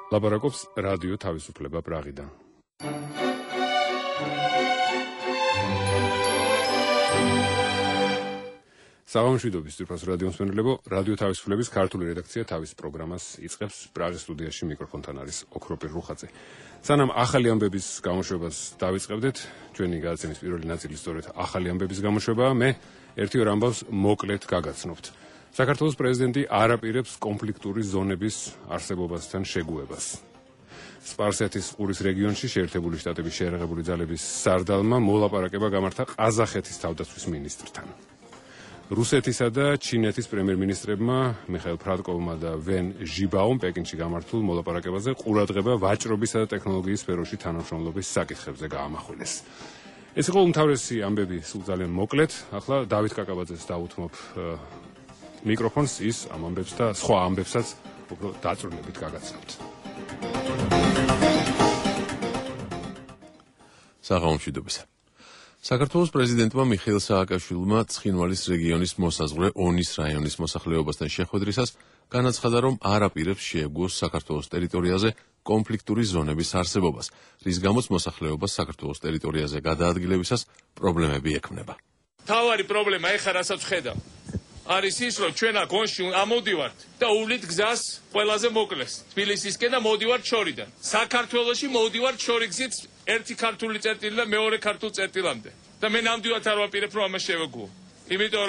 ლაპარაკობს რადიო თავისუფლება პრაღიდან. საღამოშვიდობის ძვირფას რადიო მსმენელებო, რადიო თავისუფლების ქართული რედაქცია თავის პროგრამას იწყებს. პრაღის სტუდიაში მიკროფონთან არის ოქროპირ რუხაძე. სანამ ახალი ამბების გამოშვებას დავიწყებდეთ, ჩვენი გადაცემის პირველი ნაწილი სწორედ ახალი ამბების გამოშვებაა, მე ერთი ორ ამბავს მოკლედ გაგაცნობთ. საქართველოს პრეზიდენტი არ აპირებს კონფლიქტური ზონების არსებობასთან შეგუებას. სპარსეთის ყურის რეგიონში შეერთებული შტატების შეიარაღებული ძალების სარდალმა მოლაპარაკება გამართა ყაზახეთის თავდაცვის მინისტრთან. რუსეთისა და ჩინეთის პრემიერ-მინისტრებმა მიხაილ ფრატკოვმა და ვენ ჟიბაუმ პეკინში გამართულ მოლაპარაკებაზე ყურადღება ვაჭრობისა და ტექნოლოგიის სფეროში თანამშრომლობის საკითხებზე გაამახვილეს. ეს იყო უმთავრესი ამბები სულ ძალიან მოკლედ. ახლა დავით კაკაბაძეს დავუთმობ მიკროფონს, ის ამ ამბებს და სხვა ამბებსაც უფრო დაწვრილებით გაგაცნობთ. საღამოშვიდობისა. საქართველოს პრეზიდენტმა მიხეილ სააკაშვილმა ცხინვალის რეგიონის მოსაზღვრე ონის რაიონის მოსახლეობასთან შეხვედრისას განაცხადა, რომ არ აპირებს შეეგუოს საქართველოს ტერიტორიაზე კონფლიქტური ზონების არსებობას, რის გამოც მოსახლეობას საქართველოს ტერიტორიაზე გადაადგილებისას პრობლემები ექმნება. თავარი პრობლემა ეხლა რასაც ხედავ არის ის, რომ ჩვენ აქ ონში ამოდივართ და უვლით გზას ყველაზე მოკლეს თბილისისკენ და მოდივართ შორიდან. საქართველოში მოდივართ შორიგზით ერთი ქართული წერტილი და მეორე ქართულ წერტილამდე. და მე ნამდვილად არ ვაპირებ, რომ ამას შევეგუო. იმიტომ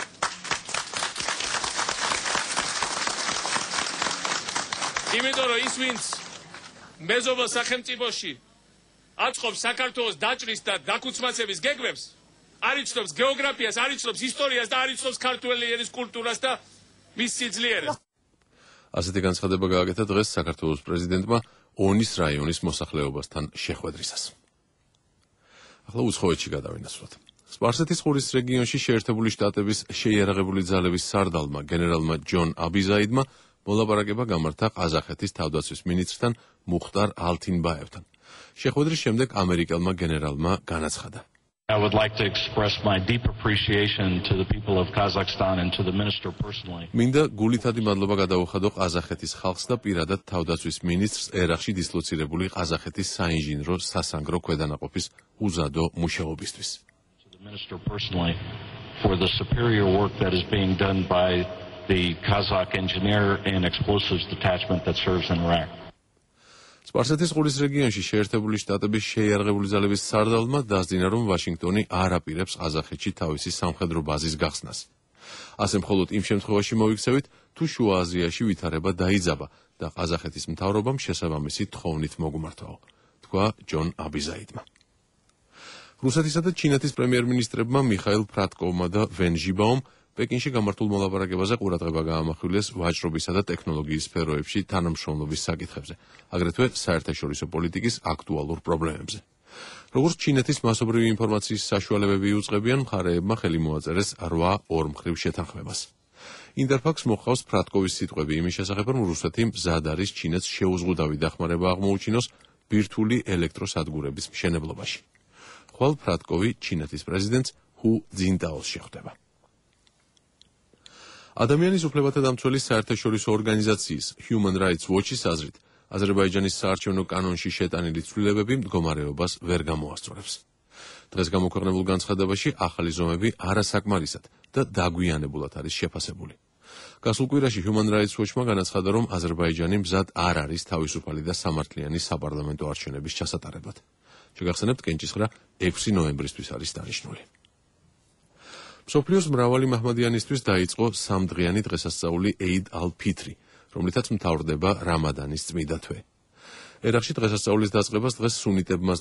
რომ ის ვინც მეზობელ სახელმწიფოში აწყობს საქართველოს დაჭრის და დაქუცმაცების გეგმებს, არ იცნობს გეოგრაფიას, არ იცნობს ისტორიას და არ იცნობს ქართველი ენის კულტურას და მის სიძლიერეს. ასეთი განცხადება გააკეთა დღეს საქართველოს პრეზიდენტმა ონის რაიონის მოსახლეობასთან შეხვედრისას. ახლა უცხოეთში გადავინაცვლოთ. სპარსეთის ყურის რეგიონში შეერთებული შტატების შეიარაღებული ძალების სარდალმა გენერალმა ჯონ აბიზაიდმა მოლაპარაკება გამართა ყაზახეთის თავდაცვის მინისტრთან მუხტარ ალთინბაევთან. შეხვედრის შემდეგ ამერიკელმა გენერალმა განაცხადა: I would like to express my deep appreciation to the people of Kazakhstan and to the minister personally. მინდა გულითადი მადლობა გადაუხადო ყაზახეთის ხალხს და პირადად თავდაცვის მინისტრს ერაყში დისლოცირებული ყაზახეთის საინჟინრო სასანგრო ქვედანაყოფის უზადო მუშაობისთვის. To the minister personally for the superior work that is being done by the Kazakh engineer and explosives detachment that serves in Iraq. სპარსეთის ყურის რეგიონში შეერთებული შტატების შეიარაღებული ძალების სარდალმა დასძინა, რომ ვაშინგტონი არ აპირებს ყაზახეთში თავისი სამხედრო ბაზის გახსნას. ასე მხოლოდ იმ შემთხვევაში მოიქცევით, თუ შუა აზიაში ვითარება დაიძაბა და ყაზახეთის მთავრობამ შესაბამისი თხოვნით მოგუმართვაო, თქვა ჯონ აბიზაიდმა. რუსეთისა და ჩინეთის პრემიერ-მინისტრებმა მიხაილ ფრატკოვმა და ვენ ჟიბაუმ პეკინში გამართულ მოლაპარაკებაზე ყურადღება გაამახვილეს ვაჭრობისა და ტექნოლოგიის სფეროებში თანამშრომლობის საკითხებზე, აგრეთვე საერთაშორისო პოლიტიკის აქტუალურ პრობლემებზე. როგორც ჩინეთის მასობრივი ინფორმაციის საშუალებები იუწყებიან, მხარეებმა ხელი მოაწერეს 8 ორმხრივ შეთანხმებას. ინტერფაქს მოჰყავს ფრატკოვის სიტყვები იმის შესახებ, რომ რუსეთი მზად არის ჩინეთს შეუზღუდავი დახმარება აღმოუჩინოს ბირთვული ელექტროსადგურების მშენებლობაში. ხვალ ფრატკოვი ჩინეთის პრეზიდენტს ჰუ ძინტაოს შეხვდება. ადამიანის უფლებათა დამცველი საერთაშორისო ორგანიზაციის Human Rights Watch-ის აზრით, აზერბაიჯანის საარჩევნო კანონში შეტანილი ცვლილებები მდგომარეობას ვერ გამოასწორებს. დღეს გამოქვეყნებულ განცხადებაში ახალი ზომები არასაკმარისად და დაგვიანებულად არის შეფასებული. გასულ კვირაში Human Rights Watch-მა განაცხადა, რომ აზერბაიჯანი მზად არ არის თავისუფალი და სამართლიანი საპარლამენტო არჩევნების ჩასატარებლად. შეგახსენებთ, კენჭისყრა 6 ნოემბრისთვის არის დანიშნული. მსოფლიოს მრავალი მაჰმადიანისთვის დაიწყო სამდღიანი დღესასწაული Eid al-Fitr, რომლითაც მთავრდება რამადანის წმიდა თვე. ერაყში დღესასწაულის დაწყებას დღეს სუნიტებმაც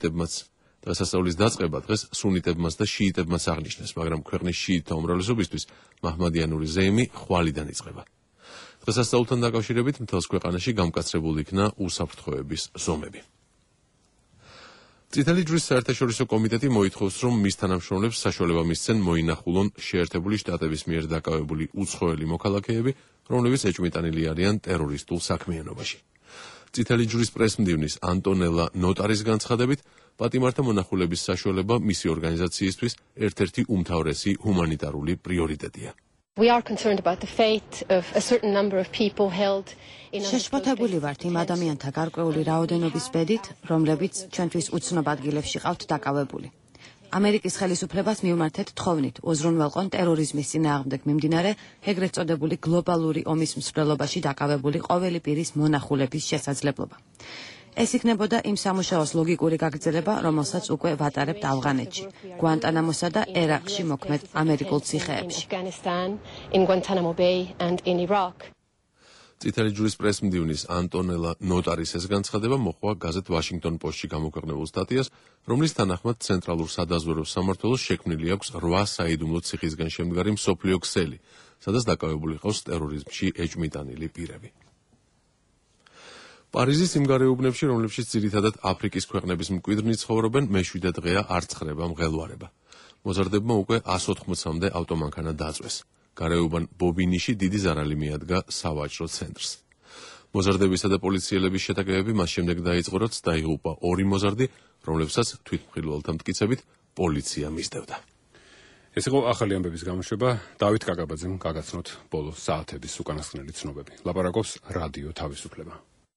და შიიტებმაც აღნიშნეს, მაგრამ ქვეყნის შიიტთა უმრავლესობისთვის მაჰმადიანური ზეიმი ხვალიდან იწყება. დღესასწაულთან დაკავშირებით მთელს ქვეყანაში გამკაცრებული იქნა უსაფრთხოების ზომები. წითელი ჯვრის საერთაშორისო კომიტეტი მოითხოვს, რომ მის თანამშრომლებს საშუალება მისცენ მოინახულონ შეერთებული შტატების მიერ დაკავებული უცხოელი მოქალაქეები, რომლებიც ეჭვმიტანილი არიან ტერორისტულ საქმიანობაში. წითელი ჯვრის პრესმდივნის ანტონელა ნოტარის განცხადებით, პატიმართა მონახულების საშუალება მისი ორგანიზაციისთვის ერთ-ერთი უმთავრესი ჰუმანიტარული პრიორიტეტია. We are concerned about the fate of a certain number of people held in შეშფოთებული ვართ იმ ადამიანთა გარკვეული რაოდენობის ბედით, რომლებიც ჩვენთვის უცნობ ადგილებში ყავთ დაკავებული. ამერიკის ხელისუფლებას მივმართეთ თხოვნით უზრუნველყონ ტერორიზმის წინააღმდეგ მიმდინარე ეგრეთ წოდებული გლობალური ომის მსვლელობაში დაკავებული ყოველი პირის მონახულების შესაძლებლობა. ეს იქნებოდა იმ სამუშაოს ლოგიკური გაგრძელება, რომელსაც უკვე ვატარებთ ავღანეთში, გვანტანამოსა და ერაყში მოქმედ ამერიკულ ციხეებში. წითელი ჯვრის პრესმდივნის ანტონელა ნოტარის ეს განცხადება მოჰყვა გაზეთ ვაშინგტონ პოსტში გამოქვეყნებულ სტატიას, რომლის თანახმად ცენტრალურ სადაზვერვო სამმართველოს შექმნილი აქვს 8 საიდუმლო ციხისგან შემდგარი მსოფლიო ქსელი, სადაც დაკავებული ყავს ტერორიზმში ეჭვმიტანილი პირები. პარიზის იმ გარეუბნებში, რომლებშიც ძირითადად აფრიკის ქვეყნების მკვიდრნი ცხოვრობენ, მე-7 დღეა არ ცხრება მღელვარება. მოზარდებმა უკვე 180-მდე ავტომანქანა დაწვეს. გარეუბან ბობინიში დიდი ზარალი მიადგა სავაჭრო ცენტრს. მოზარდებისა და პოლიციელების შეტაკებები მას შემდეგ დაიწყო, რაც დაიღუპა 2 მოზარდი, რომლებსაც თვითმხილველთა მტკიცებით პოლიცია მისდევდა. ეს იყო ახალი ამბების გამოშვება. დავით კაკაბაძემ გაგაცნოთ ბოლო საათების უკანასკნელი ცნობები. ლაპარაკობს რადიო თავისუფლება.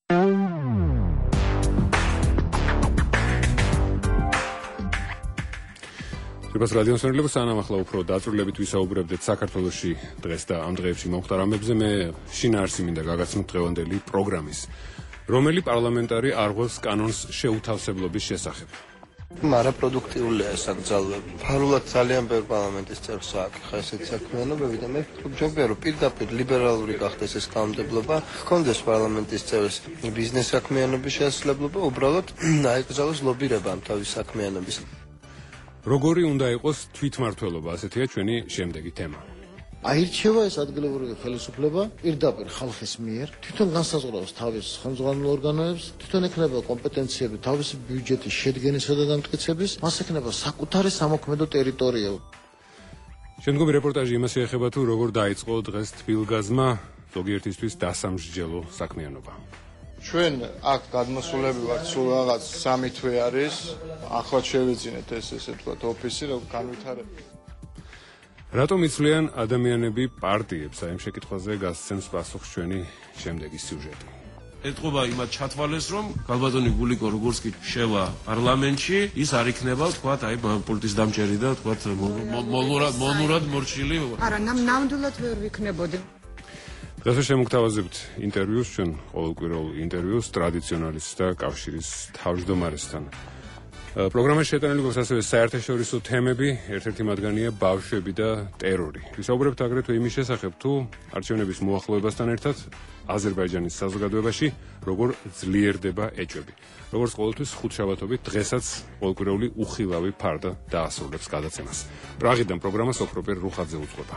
Რიბას რადიოს მერლებო სანამ ახლა უფრო დაწვრილებით ვისაუბრებდეთ საქართველოში დღეს და ამ დღეებში მომხდარ ამბებზე, მე შინაარსი მინდა გაგაცნოთ დღევანდელი პროგრამის, რომელი პარლამენტარი არღვევს კანონს შეუთავსებლობის შესახებ. არაპროდუქტიულია ეს აკრძალვები. ფარულად ძალიან ბევრი პარლამენტის წევრს ააკითხა ესეთი საქმიანობები და მე ვფიქრობ, რომ პირდაპირ ლიბერალური გახდეს ეს კანონმდებლობა, ჰქონდეს პარლამენტის წევრს ბიზნეს საქმიანობის შესაძლებლობა, უბრალოდ აიკრძალოს ლობირება ამ თავის საქმიანობის. როგორი უნდა იყოს თვითმმართველობა, ასეთია ჩვენი შემდეგი თემა. აირჩევა ეს ადგილობრივი ხელისუფლება პირდაპირ ხალხის მიერ, თვითონ განსაზღვრავს თავის ხელმძღვანელ ორგანოებს, თვითონ ექნება კომპეტენციები თავისი ბიუჯეტის შედგენისა და დამტკიცების, მას ექნება საკუთარი სამოქმედო ტერიტორია. შემდგომი რეპორტაჟი იმას ეხება თუ როგორ დაიწყო დღეს თბილგაზმა ზოგიერთისთვის დასამსჯელო საქმიანობა. ჩვენ აქ გადმოსულები ვართ სულ რაღაც 3 თვე არის, ახლა შევეძინეთ ესე თქვა ოფისი, რომ განვითარებით. რატომ იცვლიან ადამიანები პარტიებს? აი ამ შეკითხვაზე გასცემს პასუხს ჩვენი შემდეგი სიუჟეტი. ეთყობა იმათ ჩათვალეს, რომ გალბატონი გულიკო როგორც კი შევა პარლამენტში, ის არ იქნება, თქვათ, აი პოლიტიკის დამჭერი და თქვათ მონურად მორჩილი. არა, ნამდვილად ვერ ვიქნებოდი. დღეს შემოგთავაზებთ ინტერვიუს, ჩვენ ყოველკვირეულ ინტერვიუს ტრადიციონალისტთა კავშირის თავმჯდომარესთან. პროგრამაში შეტანილი გვაქვს ასევე საერთაშორისო თემები, ერთ-ერთი მათგანია ბავშვები და ტერორი. ვისაუბრებთ აგრეთვე იმის შესახებ, თუ არჩევნების მოახლოებასთან ერთად აზერბაიჯანის საზოგადოებაში როგორ ძლიერდება ეჭვები. როგორც ყოველთვის ხუთშაბათობით დღესაც ყოველკვირეული უხილავი ფარდა დაასრულებს გადაცემას. პრაღიდან პროგრამას ოქროპერ რუხაძე უძღვება.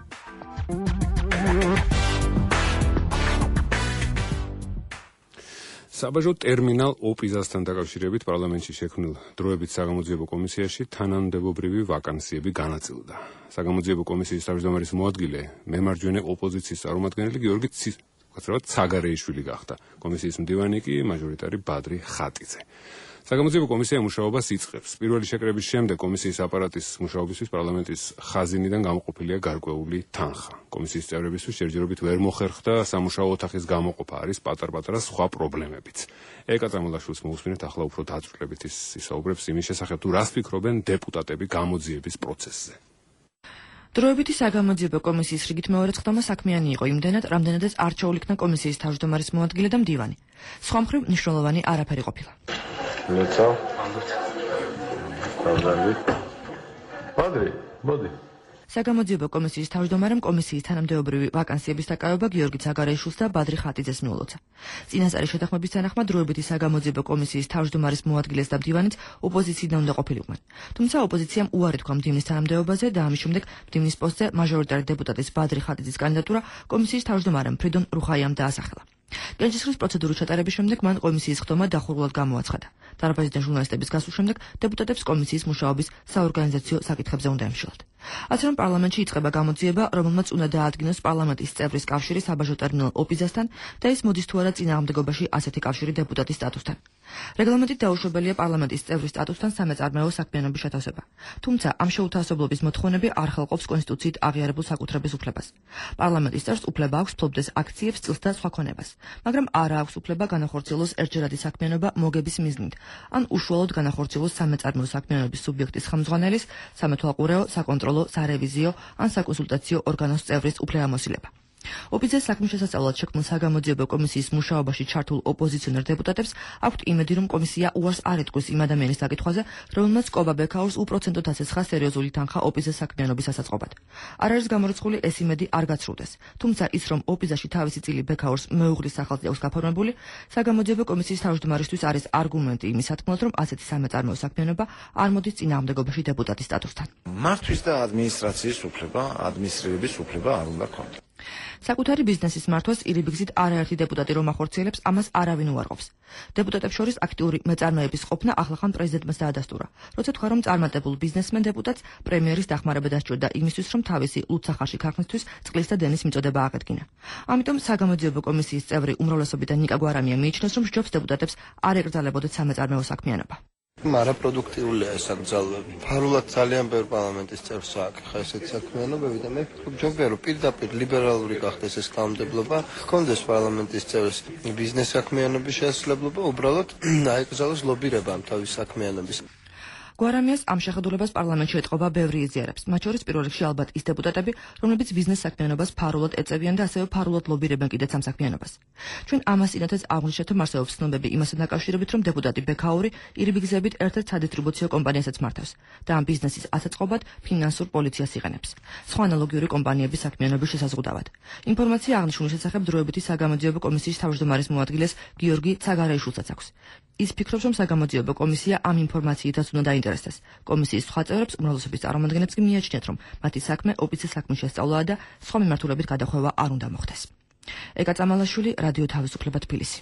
საბაჟო ტერმინალ ოპიზასთან დაკავშირებით პარლამენტში შექმნილ დროებით საგამოძიებო კომისიაში თანამდებობრივი ვაკანსიები განაწილდა. საგამოძიებო კომისიის თავმჯდომარის მოადგილე მემარჯვენე ოპოზიციის წარმომადგენელი გიორგი ცაგარეიშვილი გახდა. კომისიის მდივანი კი მაჟორიტარი ბადრი ხატიძე. საგამოძიებო კომისია მუშაობას იწყებს. პირველი შეკრების შემდეგ კომისიის აპარატის მუშაობისთვის პარლამენტის ხაზინიდან გამოყოფილია გარკვეული თანხა. კომისიის წევრებისთვის ჯერჯერობით ვერ მოხერხდა სამუშაო ოთახის გამოყოფა, არის პატარ-პატარა სხვა პრობლემებიც. ეკა წამულაშვილს მოусმინეთ ახლა უფრო დაწვრილებით ისაუბრებს იმის შესახებ, თუ რას ფიქრობენ დეპუტატები გამოძიების პროცესზე. დროებითი საგამოძიებო კომისიის რიგით მეორე წხდომა საქმიანი იყო იმდენად, რამდენადაც არჩეულ იქნა კომისიის თავმჯდომარის მოადგილე და მდივანი. სხვა მხრივ მნიშვნელოვანი არაფერი ყოფილა. საგამოძიებო კომისიის თავმჯდომარემ კომისიის თანამდებობრივი ვაკანსიების დაკავება გიორგი ცაგარეიშვილს და ბადრი ხატიძეს მიულოცა. წინასწარი შეთანხმების თანახმად დროებითი საგამოძიებო კომისიის თავმჯდომარის მოადგილეს და მდივანიც ოპოზიციიდან უნდა ყოფილიყვნენ. თუმცა ოპოზიციამ უარი თქვა მდივნის თანამდებობაზე და ამის შემდეგ მდივნის პოსტზე მაჟორიტარი დეპუტატის ბადრი ხატიძის კანდიდატურა კომისიის თავმჯდომარემ ფრიდონ რუხაიამ დაასახელა. კენჭისყრის პროცედურის ჩატარების შემდეგ მან კომისიის ხდომა დახურულად გამოაცხადა. დარბაზიდან ჟურნალისტების გასვლის შემდეგ დეპუტატებს კომისიის მუშაობის საორგანიზაციო საკითხებზე უნდა ემშილათ. ასე რომ პარლამენტში იწყება გამოძიება, რომელმაც უნდა დაადგინოს პარლამენტის წევრის კავშირი საბაჟო ტერმინალ ოპიზასთან და ის მოდის თუ არა წინააღმდეგობაში ასეთი კავშირი დეპუტატის სტატუსთან. რეგლამენტით დაუშვებელია პარლამენტის წევრის სტატუსთან სამეწარმეო საქმიანობის შეთავსება. თუმცა ამ შეუთავსებლობის მოთხოვნები არ ხელყოფს კონსტიტუციით აღიარებულ საკუთრების უფლებას. პარლამენტის წევრს უფლება აქვს ფლობდეს აქციებს, წილს და სხვა ქონებას, მაგრამ არა აქვს უფლება განახორციელოს ერთჯერადი საქმიანობა მოგების მიზნით, ან უშუალოდ განახორციელოს სამეწარმეო საქმიანობის სუბიექტის ხელმძღვანელის, სამეთვალყურეო, საკონტროლო, სარევიზიო ან საკონსულტაციო ორგანოს წევრის უფლებამოსილება. ოპოზიციის საქმის შესასწავლად შექმნილ საგამოძიებო კომისიის მუშაობაში ჩართულ ოპოზიციონერ დეპუტატებს აქვთ იმედი, რომ კომისია უარს არ ეთქვის იმ ადამიანის საკითხვაზე, რომელმაც კობა ბექაურს უპროცენტოდ ასესხა სერიოზული თანხა ოპიზის საქმიანობის ასაწყობად. არ არის გამორიცხული ეს იმედი არ გაცრუდეს, თუმცა ის, რომ ოპიზაში თავისი წილი ბექაურს მეუღლის სახელზე აქვს გაფორმებული, საგამოძიებო კომისიის თავმჯდომარისთვის არის არგუმენტი იმის სათქმელად, რომ ასეთი სამეწარმეო საქმიანობა არ მოდის წინააღმდეგობაში დეპუტატის სტატუსთან. მართვის და ადმინისტრაციის უფლება, ადმინისტრირების უფლება არ უნდა ქონდეს. საკუთარი ბიზნესის მართვას ირიბიგზით არაერთი დეპუტატი რომ ახორციელებს, ამას არავინ უარყოფს. დეპუტატებს შორის აქტიური მეწარმეების ყოფნა ახლახან პრეზიდენტმაც დაადასტურა, როცა თქვა, რომ წარმატებულ ბიზნესმენ დეპუტატს პრემიერის დახმარება დასჭირდა იმისთვის, რომ თავისი ლუდსახარში ქარხნისთვის წყლის და დენის მიწოდება აღედგინა. ამიტომ საგამოძიებო კომისიის წევრი უმრავლესობიდან ნიკა გვარამია მიიჩნევს, რომ სჯობს დეპუტატებს არ ეკრძალებოდეთ სამეწარმეო საქმიანობა. არაპროდუქტიულია ეს აგზალვები. ფარულად ძალიან ბევრ პარლამენტის წევრს აქვს ესეთი საქმიანობები და მე ვფიქრობ, რომ პირდაპირ ლიბერალური გახდეს ეს კანონმდებლობა, ჰქონდეს პარლამენტის წევრს ბიზნეს საქმიანობის შესაძლებლობა, უბრალოდ აეკრძალოს ლობირება ამ თავის საქმიანობის. გვარამიას ამ შეხედულებას პარლამენტში ეტყობა ბევრი იზიარებს, მათ შორის პირველ რიგში ალბათ ის დეპუტატები, რომლებიც ბიზნეს საქმიანობას ფარულად ეწევიან და ასევე ფარულად ლობირებენ კიდეც ამ საქმიანობას. ჩვენ ამას ინათეს აღნიშნეთ, რომ არსებობს ცნობები იმასთან დაკავშირებით, რომ დეპუტატი ბექაური ირიბიგზებით ერთ-ერთ სადისტრიბუციო კომპანიასაც მართავს და ამ ბიზნესის ასაწყობად ფინანსურ პოლიციას იყენებს. სხვა ანალოგიური კომპანიების საქმიანობის შესაზღუდავად. ინფორმაცია აღნიშნულის შესახებ დროებითი საგამოძიებო კომისიის თავმჯდომარის მოადგილეს გიორგი ცაგარეიშვილსაც აქვს. ის ფიქრობს, რომ საგამოძიებო კომისია ამ ინფორმაციითაც უნდა დაინტერესდეს. კომისიის სხვა წევრებს უმრავლესობის წარმომადგენლებს კი მიაჩნიათ, რომ მათი საქმე ოპოზიციის საქმის შესწავლაა და სხვა მიმართულებით გადახვევა არ უნდა მოხდეს. ეკა წამალაშვილი, რადიო თავისუფლება თბილისი.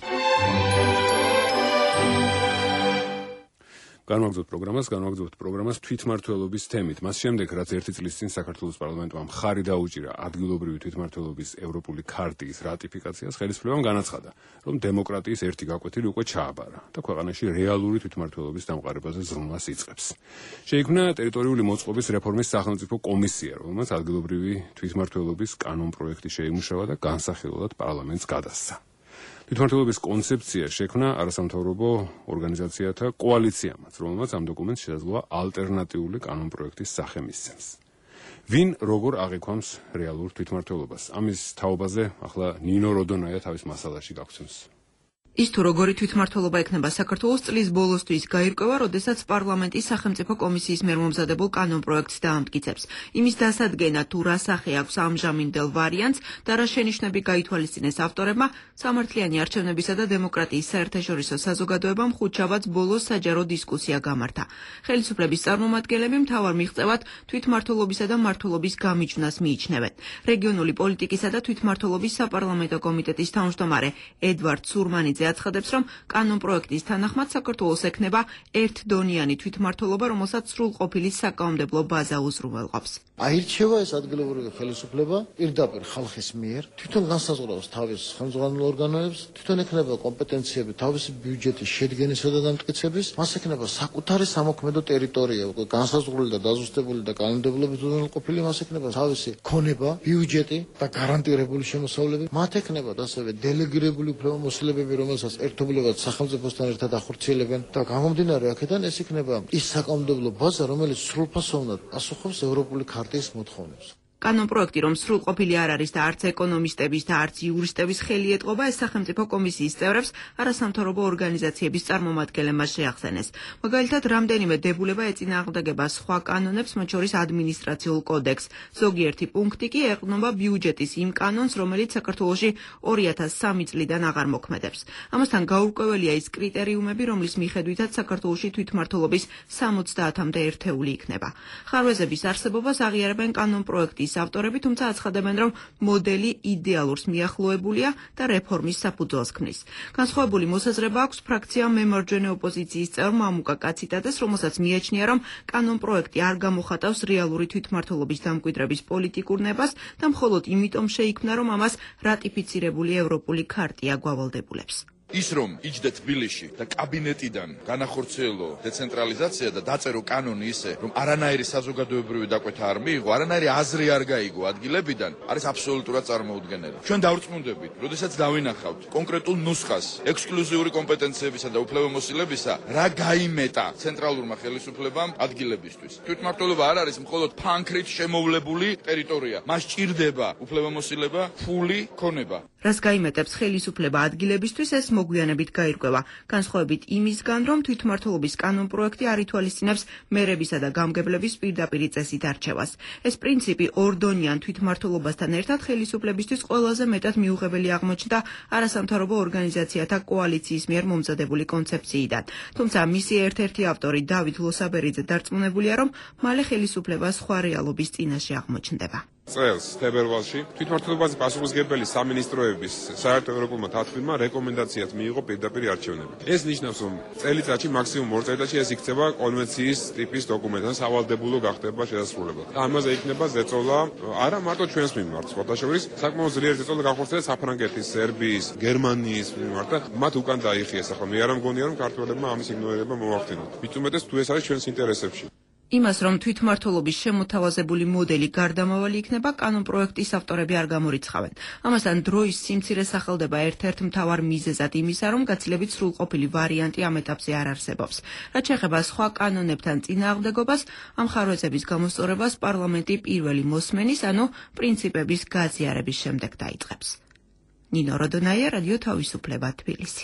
განვაგრძობთ პროგრამას თვითმმართველობის თემით. მას შემდეგ, რაც ერთი წლის წინ საქართველოს პარლამენტმა მხარი დაუჭირა ადგილობრივი თვითმმართველობის ევროპული ქარტიის რატიფიკაციას, ხელისუფლებამ განაცხადა, რომ დემოკრატიის ერთი გაკვეთილი უკვე ჩააბარა და ქვეყანაში რეალური თვითმმართველობის დამყარებაზე ზრუნვას იწყებს. შეიქმნა ტერიტორიული მოწყობის რეფორმის სახელმწიფო კომისია, რომელმაც ადგილობრივი თვითმმართველობის კანონპროექტი შეიმუშავა და განსახილველად პარლამენტს გადასცა. თვითმმართველობის კონცეფცია შექმნა არასამთავრობო ორგანიზაციათა კოალიციამაც, რომელმაც ამ დოკუმენტს შესაძლოა ალტერნატიული კანონპროექტის სახე მისცემს. ვინ როგორ აღიქვამს რეალურ თვითმმართველობას? ამის თაობაზე ახლა ნინო როდონაია თავის მასალაში გაგცემს. ის თუ როგორი თვითმმართველობა ექნება საქართველოს წლის ბოლოსთვის გაირკვევა, როდესაც პარლამენტის სახელმწიფო კომისიის მიერ მომზადებულ კანონპროექტს დაამტკიცებს. იმის დასადგენად თუ რა სახე აქვს ამჟამინდელ ვარიანტს და რა შენიშვნები გაითვალისწინეს ავტორებმა, სამართლიანი არჩევნებისა და დემოკრატიის საერთაშორისო საზოგადოებამ ხუთშაბათს ბოლოს საჯარო დისკუსია გამართა. ხელისუფლების წარმომადგენლები მთავარ მიღწევად თვითმმართველობისა და მმართველობის გამიჯვნას მიიჩნევენ. რეგიონული პოლიტიკისა და თვითმმართველობის საპარლამენტო კომიტეტის თავმჯდომარე ედვარდ სურმანიძე აცხადებს, რომ კანონპროექტის თანახმად საქართველოს ექნება ერთდონიანი თვითმმართველობა, რომელსაც სრულყოფილი საკანონმდებლო ბაზა უზრუნველყოფს. აირჩევა ეს ადგილობრივი ხელისუფლება პირდაპირ ხალხის მიერ, თვითონ განსაზღვრავს თავის ხელმძღვანელ ორგანოებს, თვითონ ექნება კომპეტენციები თავისი ბიუჯეტის შედგენისა და დამტკიცების, მას ექნება საკუთარი სამოქმედო ტერიტორია, განსაზღვრული და დაზუსტებული და კანონმდებლობით უზრუნველყოფილი, მას ექნება თავისი ქონება, ბიუჯეტი და გარანტირებული შემოსავლები, მათ ექნება ასევე დელეგირებული უფლებამოსილებები, რომელსაც ერთობლივად სახელმწიფოსთან ერთად ახორციელებენ და გამომდინარე აქედან ეს იქნება ის საკანონმდებლო ბაზა, რომელიც სრულფასოვნად პასუხობს ევროპული ქარტიის მოთხოვნებს. კანონპროექტი, რომ სრულყოფილი არ არის და არც ეკონომისტების და არც იურისტების ხელი ეტყობა, ეს სახელმწიფო კომისიის წევრებს არასამთავრობო ორგანიზაციების წარმომადგენლებმა შეახსენეს. მაგალითად, რამდენიმე დებულება ეწინააღმდეგება სხვა კანონებს, მათ შორის ადმინისტრაციულ კოდექსს. ზოგიერთი პუნქტი კი ეყრდნობა ბიუჯეტის იმ კანონს, რომელიც საქართველოში 2003 წლიდან აღარ მოქმედებს. ამასთან გაურკვეველია ის კრიტერიუმები, რომლის მიხედვითაც საქართველოში თვითმმართველობის 70-მდე ერთეული იქნება. ხარვეზების არსებობას აღიარებენ კანონპროექტის ავტორები, თუმცა აცხადებენ, რომ მოდელი იდეალურს მიახლოებულია და რეფორმის საფუძველს ქმნის. განსხვავებული მოსაზრება აქვს ფრაქცია მემარჯვენე ოპოზიციის წევრ მამუკა კაციტადეს, რომელსაც მიაჩნია, რომ კანონპროექტი არ გამოხატავს რეალური თვითმმართველობის დამკვიდრების პოლიტიკურ ნებას და მხოლოდ იმიტომ შეიქმნა, რომ ამას რატიფიცირებული ევროპული ქარტია გვავალდებულებს. ის რომ იჯდა თბილისში და კაბინეტიდან განახორციელო დეცენტრალიზაცია და დაწერო კანონი ისე, რომ არანაირი საზოგადოებრივი დაკვეთა არ მიიღო, არანაირი აზრი არ გაიგო ადგილებიდან, არის აბსოლუტურად წარმოუდგენელი. ჩვენ დავრწმუნდებით, როდესაც დავინახავთ კონკრეტულ ნუსხას ექსკლუზიური კომპეტენციებისა და უფლებამოსილებისა, რა გაიმეტა ცენტრალურმა ხელისუფლებამ ადგილებისთვის. თვითმმართველობა არ არის მხოლოდ ფანქრით შემოვლებული ტერიტორია. მას ჭირდება უფლებამოსილება, ფული, ქონება. რას გაიმეტებს ხელისუფლება ადგილებისთვის, ეს მოგვიანებით გაირკვევა. განსხვავებით იმისგან, რომ თვითმმართველობის კანონპროექტი არ ითვალისწინებს მერებისა და გამგებლების პირდაპირ წესით არჩევას. ეს პრინციპი ორდონიან თვითმმართველობასთან ერთად ხელისუფლებისთვის ყველაზე მეტად მიუღებელი აღმოჩნდა არასამთავრობო ორგანიზაციათა კოალიციის მიერ მომზადებული კონცეფციიდან. თუმცა მისი ერთ-ერთი ავტორი დავით ლოსაბერიძე დარწმუნებულია, რომ მალე ხელისუფლება სხვა რეალობის წინაშე აღმოჩნდება. წელს თებერვალში თვითმმართველობაზე პასუხისმგებელი სამინისტროების საერთო ევროპულმა თათბირმა რეკომენდაციას მიიღო პირდაპირ არჩევნები. ეს ნიშნავს, რომ წელიწადში მაქსიმუმ 2 წელიწადში ეს იქცება კონვენციის ტიპის დოკუმენტთან სავალდებულო გახდება შესრულება. ამაზე იქნება ზეწოლა არა მარტო ჩვენს მიმართ, სხვათაშორის საკმაოდ ძლიერი ზეწოლა გახორციელდეს საფრანგეთის, სერბიის, გერმანიის მიმართ და მათ უკან დაიხიეს. ახლა მე არ მგონია, რომ ქართველებმა ამის იგნორირება მოახდინოთ. მით უმეტეს თუ ეს არის ჩვენს ინტერესებში. იმას, რომ თვითმმართველობის შემოთავაზებული მოდელი გარდამავალი იქნება, კანონპროექტის ავტორები არ გამორიცხავენ. ამასთან დროის სიმცირე სახელდება ერთ-ერთ მთავარ მიზეზად იმისა, რომ გაცილებით სრულყოფილი ვარიანტი ამ ეტაპზე არ არსებობს. რაც შეეხება სხვა კანონებთან წინააღმდეგობას, ამ ხარვეზების გამოსწორებას პარლამენტი პირველი მოსმენის, ანუ პრინციპების გაზიარების შემდეგ დაიწყებს. ნინო როდონაია, რადიო თავისუფლება, თბილისი.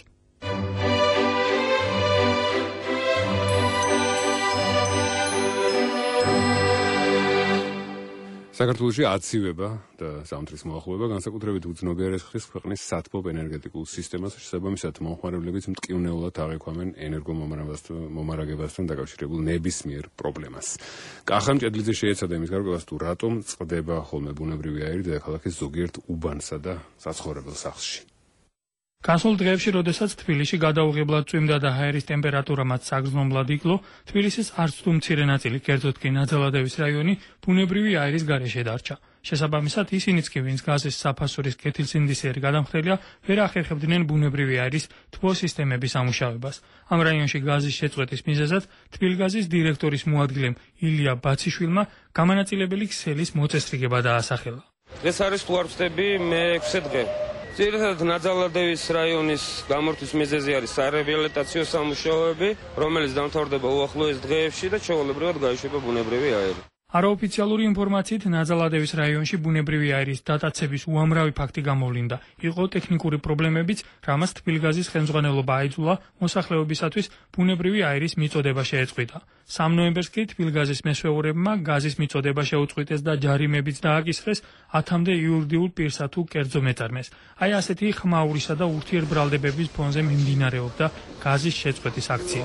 საქართველოში აცივება და ზამთრის მოახლოება განსაკუთრებით უძნობიერეს ხდის ქვეყნის სათბობ ენერგეტიკულ სისტემას, შესაბამისად მომხმარებლებიც მტკივნეულად აღიქვამენ ენერგომომარაგებასთან დაკავშირებულ ნებისმიერ პრობლემას. კახამ ჭედლიძე შეეცადა იმის გარკვევას, თუ რატომ წყდება ხოლმე ბუნებრივი აირი დედაქალაქის ზოგიერთ უბანსა და საცხოვრებელ სახლში. განსულ დღეებში, როდესაც თბილისში გადაუღებლად წვიმდა და ჰაერის ტემპერატურა მათ საგრძნობლად იკლო, თბილისის არც თუ მცირე ნაწილი, კერძოდ კი ნაძალადევის რაიონი, ბუნებრივი აირის გარეშე დარჩა. შესაბამისად, ისინიც კი, ვინც გაზის საფასურის კეთილსინდისიერი გადამხდელია, ვერ ახერხებდნენ ბუნებრივი აირის თბოსისტემების ამუშავებას. ამ რაიონში გაზის შეწყვეტის მიზეზად თბილგაზის დირექტორის მოადგილემ ილია ბაციშვილმა გამანაწილებელი ქსელის მოწესრიგება დაასახელა. დღეს არის ფლუორფტები მე-6 დღე. ძირითადად ნაძალადევის რაიონის გამორთვის მიზეზი არის სარეაბილიტაციო სამუშაოები, რომელიც დამთავრდება უახლოეს დღეებში და ჩვეულებრივად გაიშვება ბუნებრივი აირი. არაოფიციალური ინფორმაციით ნაძალადევის რაიონში ბუნებრივი აირის დატაცების უამრავი ფაქტი გამოვლინდა. იყო ტექნიკური პრობლემებიც, რამაც თბილგაზის ხელმძღვანელობა აიძულა მოსახლეობისათვის ბუნებრივი აირის მიწოდება შეეწყვიტა. 3 ნოემბერს კი თბილგაზის მესვეურებმა გაზის მიწოდება შეუწყვიტეს და ჯარიმებიც დააკისრეს 10-მდე იურიდიულ პირსა თუ კერძო მეწარმეს. აი ასეთი ხმაურისა და ურთიერთბრალდებების ფონზე მიმდინარეობდა გაზის შეწყვეტის აქცია.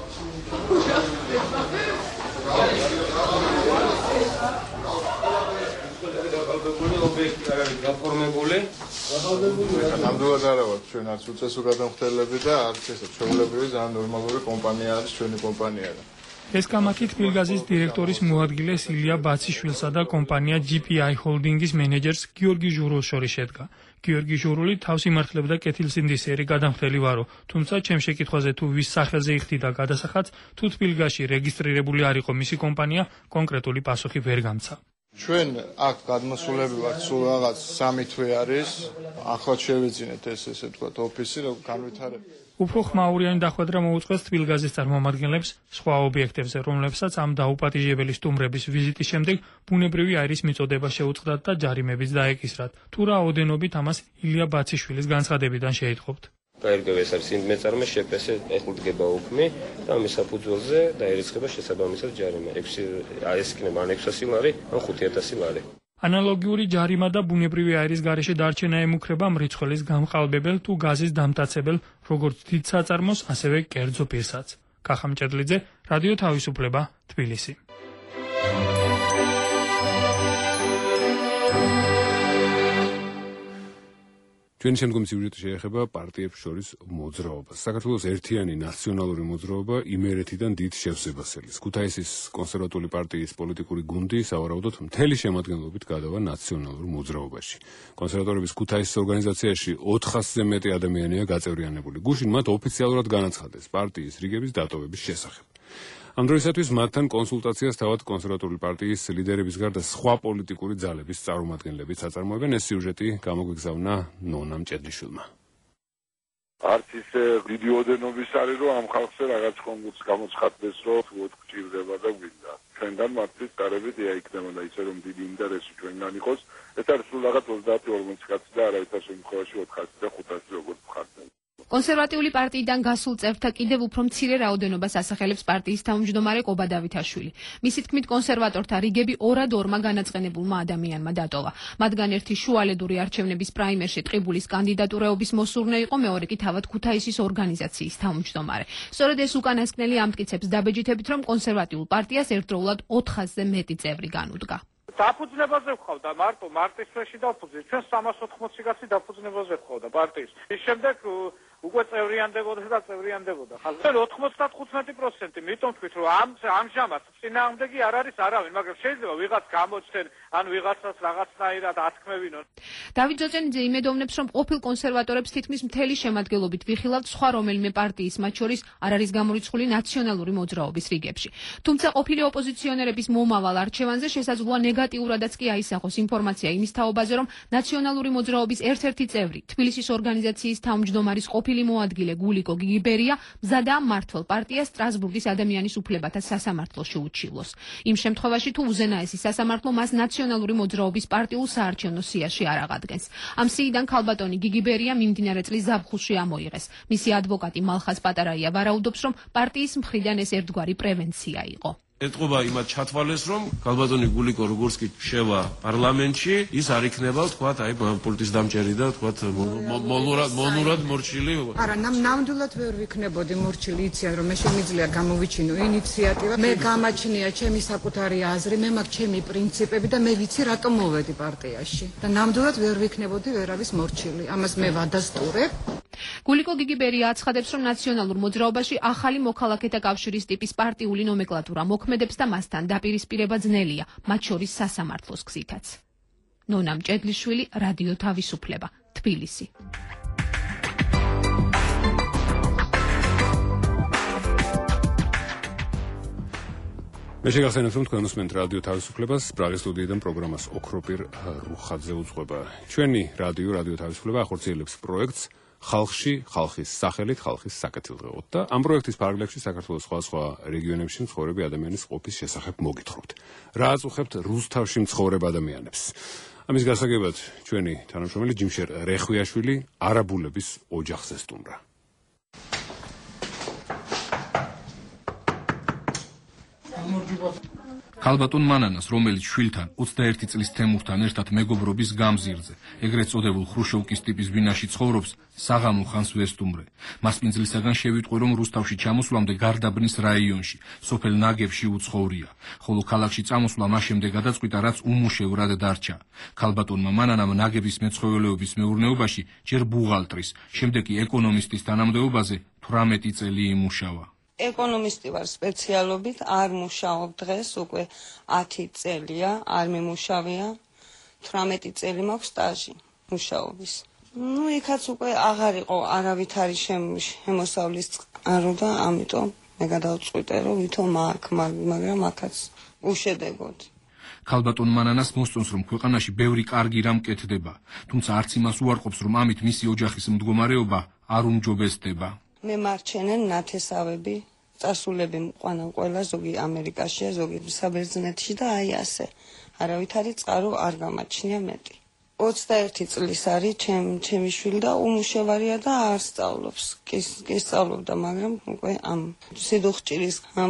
გაფორმებული. ნამდვილად არა ვარ ჩვენ არც უწესო გადამხდელები და არც ესე ჩვეულებრივი ძალიან ნორმალური კომპანია არის ჩვენი კომპანია. ეს კამათი თბილგაზის დირექტორის მოადგილე ილია ბაციშვილსა და კომპანია GPI ჰოლდინგის მენეჯერს გიორგი ჟურულს შორის შედგა. გიორგი ჟურული თავს იმართლებდა კეთილსინდისიერი გადამხდელი ვარო, თუმცა ჩემ შეკითხვაზე თუ ვის სახელზე იხდიდა გადასახადს, თუ თბილგაზში რეგისტრირებული არ იყო მისი კომპანია, კონკრეტული პასუხი ვერ გამცა. ჩვენ აქ გადმოსულები ვართ სულ რაღაც 3 თვე არის. ახლად შევიძინეთ ესე თქვათ ოფისი, რომ განვითარებით. უფრო ხმაურიანი დახვედრა მოუწყვეს თბილგაზის წარმომადგენლებს სხვა ობიექტებზე, რომლებსაც ამ დაუპატიჟებელი სტუმრების ვიზიტის შემდეგ ბუნებრივი აირის მიწოდება შეუწყდათ და ჯარიმებიც დაეკისრათ. თუ რა ოდენობით ამას ილია ბაციშვილის განცხადებიდან შეიტყობთ. გაირკვევა ეს არის ინდმეწარმე შეფესე ეხლუდგება უქმი და ამის საფუძველზე დაირიცხება შესაბამისად ჯარიმა. ეს იქნება ან 600 ლარი, ან 5000 ლარი. ანალოგიური ჯარიმა და ბუნებრივი აირის გარეშე დარჩენა ემუქრება მრიცხველის გამყალბებელ თუ გაზის დამტაცებელ, როგორც დიდ საწარმოს, ასევე კერძო პირსაც. კახამ ჭედლიძე, რადიო თავისუფლება, თბილისი. ჩვენი შემდგომი სიუჟეტი შეეხება პარტიებს შორის მოძრაობას. საქართველოს ერთიანი ნაციონალური მოძრაობა იმერეთიდან დიდ შევსებას ელს. ქუთაისის კონსერვატული პარტიის პოლიტიკური გუნდი სავარაუდოდ მთელი შემადგენლობით გადავა ნაციონალურ მოძრაობაში. კონსერვატორების ქუთაისის ორგანიზაციაში 400-ზე მეტი ადამიანია გაწევრიანებული. გუშინ მათ ოფიციალურად განაცხადეს პარტიის რიგების დატოვების შესახებ. ამ დროისათვის მათთან კონსულტაციას თავად კონსერვატული პარტიის ლიდერების გარდა სხვა პოლიტიკური ძალების წარმომადგენლებიც აწარმოებენ. ეს სიუჟეტი გამოგვიგზავნა ნონამ ჭედლიშვილმა. არც ისე დიდი ოდენობის არის, რომ ამ ხალხზე რაღაც კონკურს გამოცხადდეს, რომ უოდ გჭირდება და გვინდა. ჩვენგან მათთვის წარებით იქნებოდა ისე, რომ დიდი ინტერესი ჩვენგან იყოს. ეს არის სულ რაღაც 30-40 კაცი და არავითარ შემთხვევაში 400 და 500 როგორც ხარდენ. კონსერვატიული პარტიიდან გასულ წევრთა კიდევ უფრო მცირე რაოდენობას ასახელებს პარტიის თავმჯდომარე კობა დავითაშვილი. მისი თქმით, კონსერვატორთა რიგები ორად-ორმა განაწყენებულმა ადამიანმა დატოვა. მათგან ერთი შუალედური არჩევნების პრაიმერში ტყიბულის კანდიდატურაობის მოსურნე იყო, მეორე კი თავად ქუთაისის ორგანიზაციის თავმჯდომარე. სწორედ ეს უკანასკნელი ამტკიცებს დაბეჯითებით, რომ კონსერვატიულ პარტიას ერთდროულად 400-ზე მეტი წევრი განუდგა. დაფუძნებაზე ვხავდა მარტო მარტის წრეში დაფუძნეს. ჩვენ 380 კაცი დაფუძნებაზე ვხავდა პარტიის. ის შემდეგ უკვე წევრიანდებოდა და წევრიანდებოდა. 95%, მიტომ თქვით, რომ ამჟამად წინააღმდეგი არ არის არავინ, მაგრამ შეიძლება ვიღაც გამოჩნდნენ, ან ვიღაცას რაღაცნაირად ათქმევინონ. დავით ჯოჯენიძე იმედოვნებს, რომ ყოფილ კონსერვატორებს თითქმის მთელი შემადგენლობით ვიხილავთ სხვა რომელიმე პარტიის, მათ შორის არ არის გამორიცხული ნაციონალური მოძრაობის რიგებში. თუმცა ყოფილი ოპოზიციონერების მომავალ არჩევანზე შესაძლოა ნეგატიურადაც კი აისახოს ინფორმაცია იმის თაობაზე, რომ ნაციონალური მოძრაობის ერთ-ერთი წევრი, თბილისის ორგანიზაციის თავმჯდომარის ყოფილი მოადგილე გულიკო გიგიბერია მზადაა მმართველ პარტიას სტრასბურგის ადამიანის უფლებათა სასამართლოში უჩივლოს. იმ შემთხვევაში თუ უზენაესი სასამართლო მას ნაციონალური მოძრაობის პარტიულ საარჩევნო სიაში არ აღადგენს. ამ სიიდან ქალბატონი გიგიბერია მიმდინარე წლის ზაფხულში ამოიღეს. მისი ადვოკატი მალხაზ პატარაია ვარაუდობს, რომ პარტიის მხრიდან ეს ერთგვარი პრევენცია იყო. ეთყობა იმათ ჩათვალეს, რომ ქალბატონი გულიკო როგორც კი შევა პარლამენტში, ის არ იქნება, თქვათ, აი პოლიტის დამჭერი და თქვათ მონურად მორჩილი. არა, ნამდვილად ვერ ვიქნებოდი მორჩილი, იციან რომ მე შემიძლია გამოვიჩინო ინიციატივა. მე გამაჩნია ჩემი საკუთარი აზრი, მე მაქვს ჩემი პრინციპები და მე ვიცი რატომ მოვედი პარტიაში. და ნამდვილად ვერ ვიქნებოდი ვერავის მორჩილი. ამას მე ვადასტურებ. გულიკო გიგიბერია აცხადებს, რომ ნაციონალურ მოძრაობაში ახალი მოქალაქეთა კავშირის ტიპის პარტიული ნომენკლატურა მოქმედებს და მასთან დაპირისპირება ძნელია, მათ შორის სასამართლოს გზითაც. ნონამ ჭედლიშვილი, რადიო თავისუფლება, თბილისი. მე შეგახსენებთ, რომ თქვენ უსმენთ რადიო თავისუფლებას, პრაღის სტუდიიდან პროგრამას ოქროპირ რუხაძე უძღვება. ჩვენი რადიო თავისუფლება ახორციელებს პროექტს ხალხში, ხალხის სახელით, ხალხის საკეთილდღეოდ და ამ პროექტის ფარგლებში საქართველოს სხვა რეგიონებში მცხოვრები ადამიანის ყოფის შესახებ მოგითხრობთ. რა აწუხებთ რუსთავში მცხოვრებ ადამიანებს? ამის გასაგებად ჩვენი თანამშრომელი ჯიმშერ რეხვიაშვილი არაბულების ოჯახზე სტუმრა. ქალბატონ მანანას, რომელიც შვილთან 21 წლის თემურთან ერთად მეგობრობის გამზირზე, ეგრეთ წოდებულ ხრუშოვკის ტიპის ბინაში ცხოვრობს, საღამო ხანს ვესტუმრე. მას პინძლისაგან შევიტყვი, რომ რუსთავში ჩამოსვლამდე გარდაბნის რაიონში, სოფელ ნაგებში უცხოვრია, ხოლო ქალაქში წამოსვლა მას შემდეგ გადაწყვიტა, რაც უმუშევრად დარჩა. ქალბატონმა მანანამ ნაგების მეცხოველეობის მეურნეობაში ჯერ ბუღალტრის, შემდეგ კი ეკონომისტის თანამდებობაზე 18 წელი იმუშავა. ეკონომისტი ვარ სპეციალობით, არ მუშაობ დღეს, უკვე 10 წელია, არ მიმუშავია, 18 წელი მაქვს სტაჟი მუშაობის. იქაც უკვე აღარ იყო არავითარი შემოსავლის წყარო და ამიტომ მე გადავწყვიტე, რომ ვითომ აქ, მაგრამ აქაც უშედეგოდ. ქალბატონ მანანას მოსწონს, რომ ქვეყანაში ბევრი კარგი რამ კეთდება, თუმცა არც იმას უარყოფს, რომ ამით მისი ოჯახის მდგომარეობა არ უმჯობესდება. მე მარჩენენ ნათესავები, წასულები მყვანან ყველა, ზოგი ამერიკაშია, ზოგი საბერძნეთში და აი ასე. არავითარი წყარო არ გამაჩნია მეტი. 21 წლის არის ჩემი შვილი და უმუშევარია და არ სწავლობს. კი სწავლობდა, მაგრამ უკვე ამ სიდუხჭირის გამო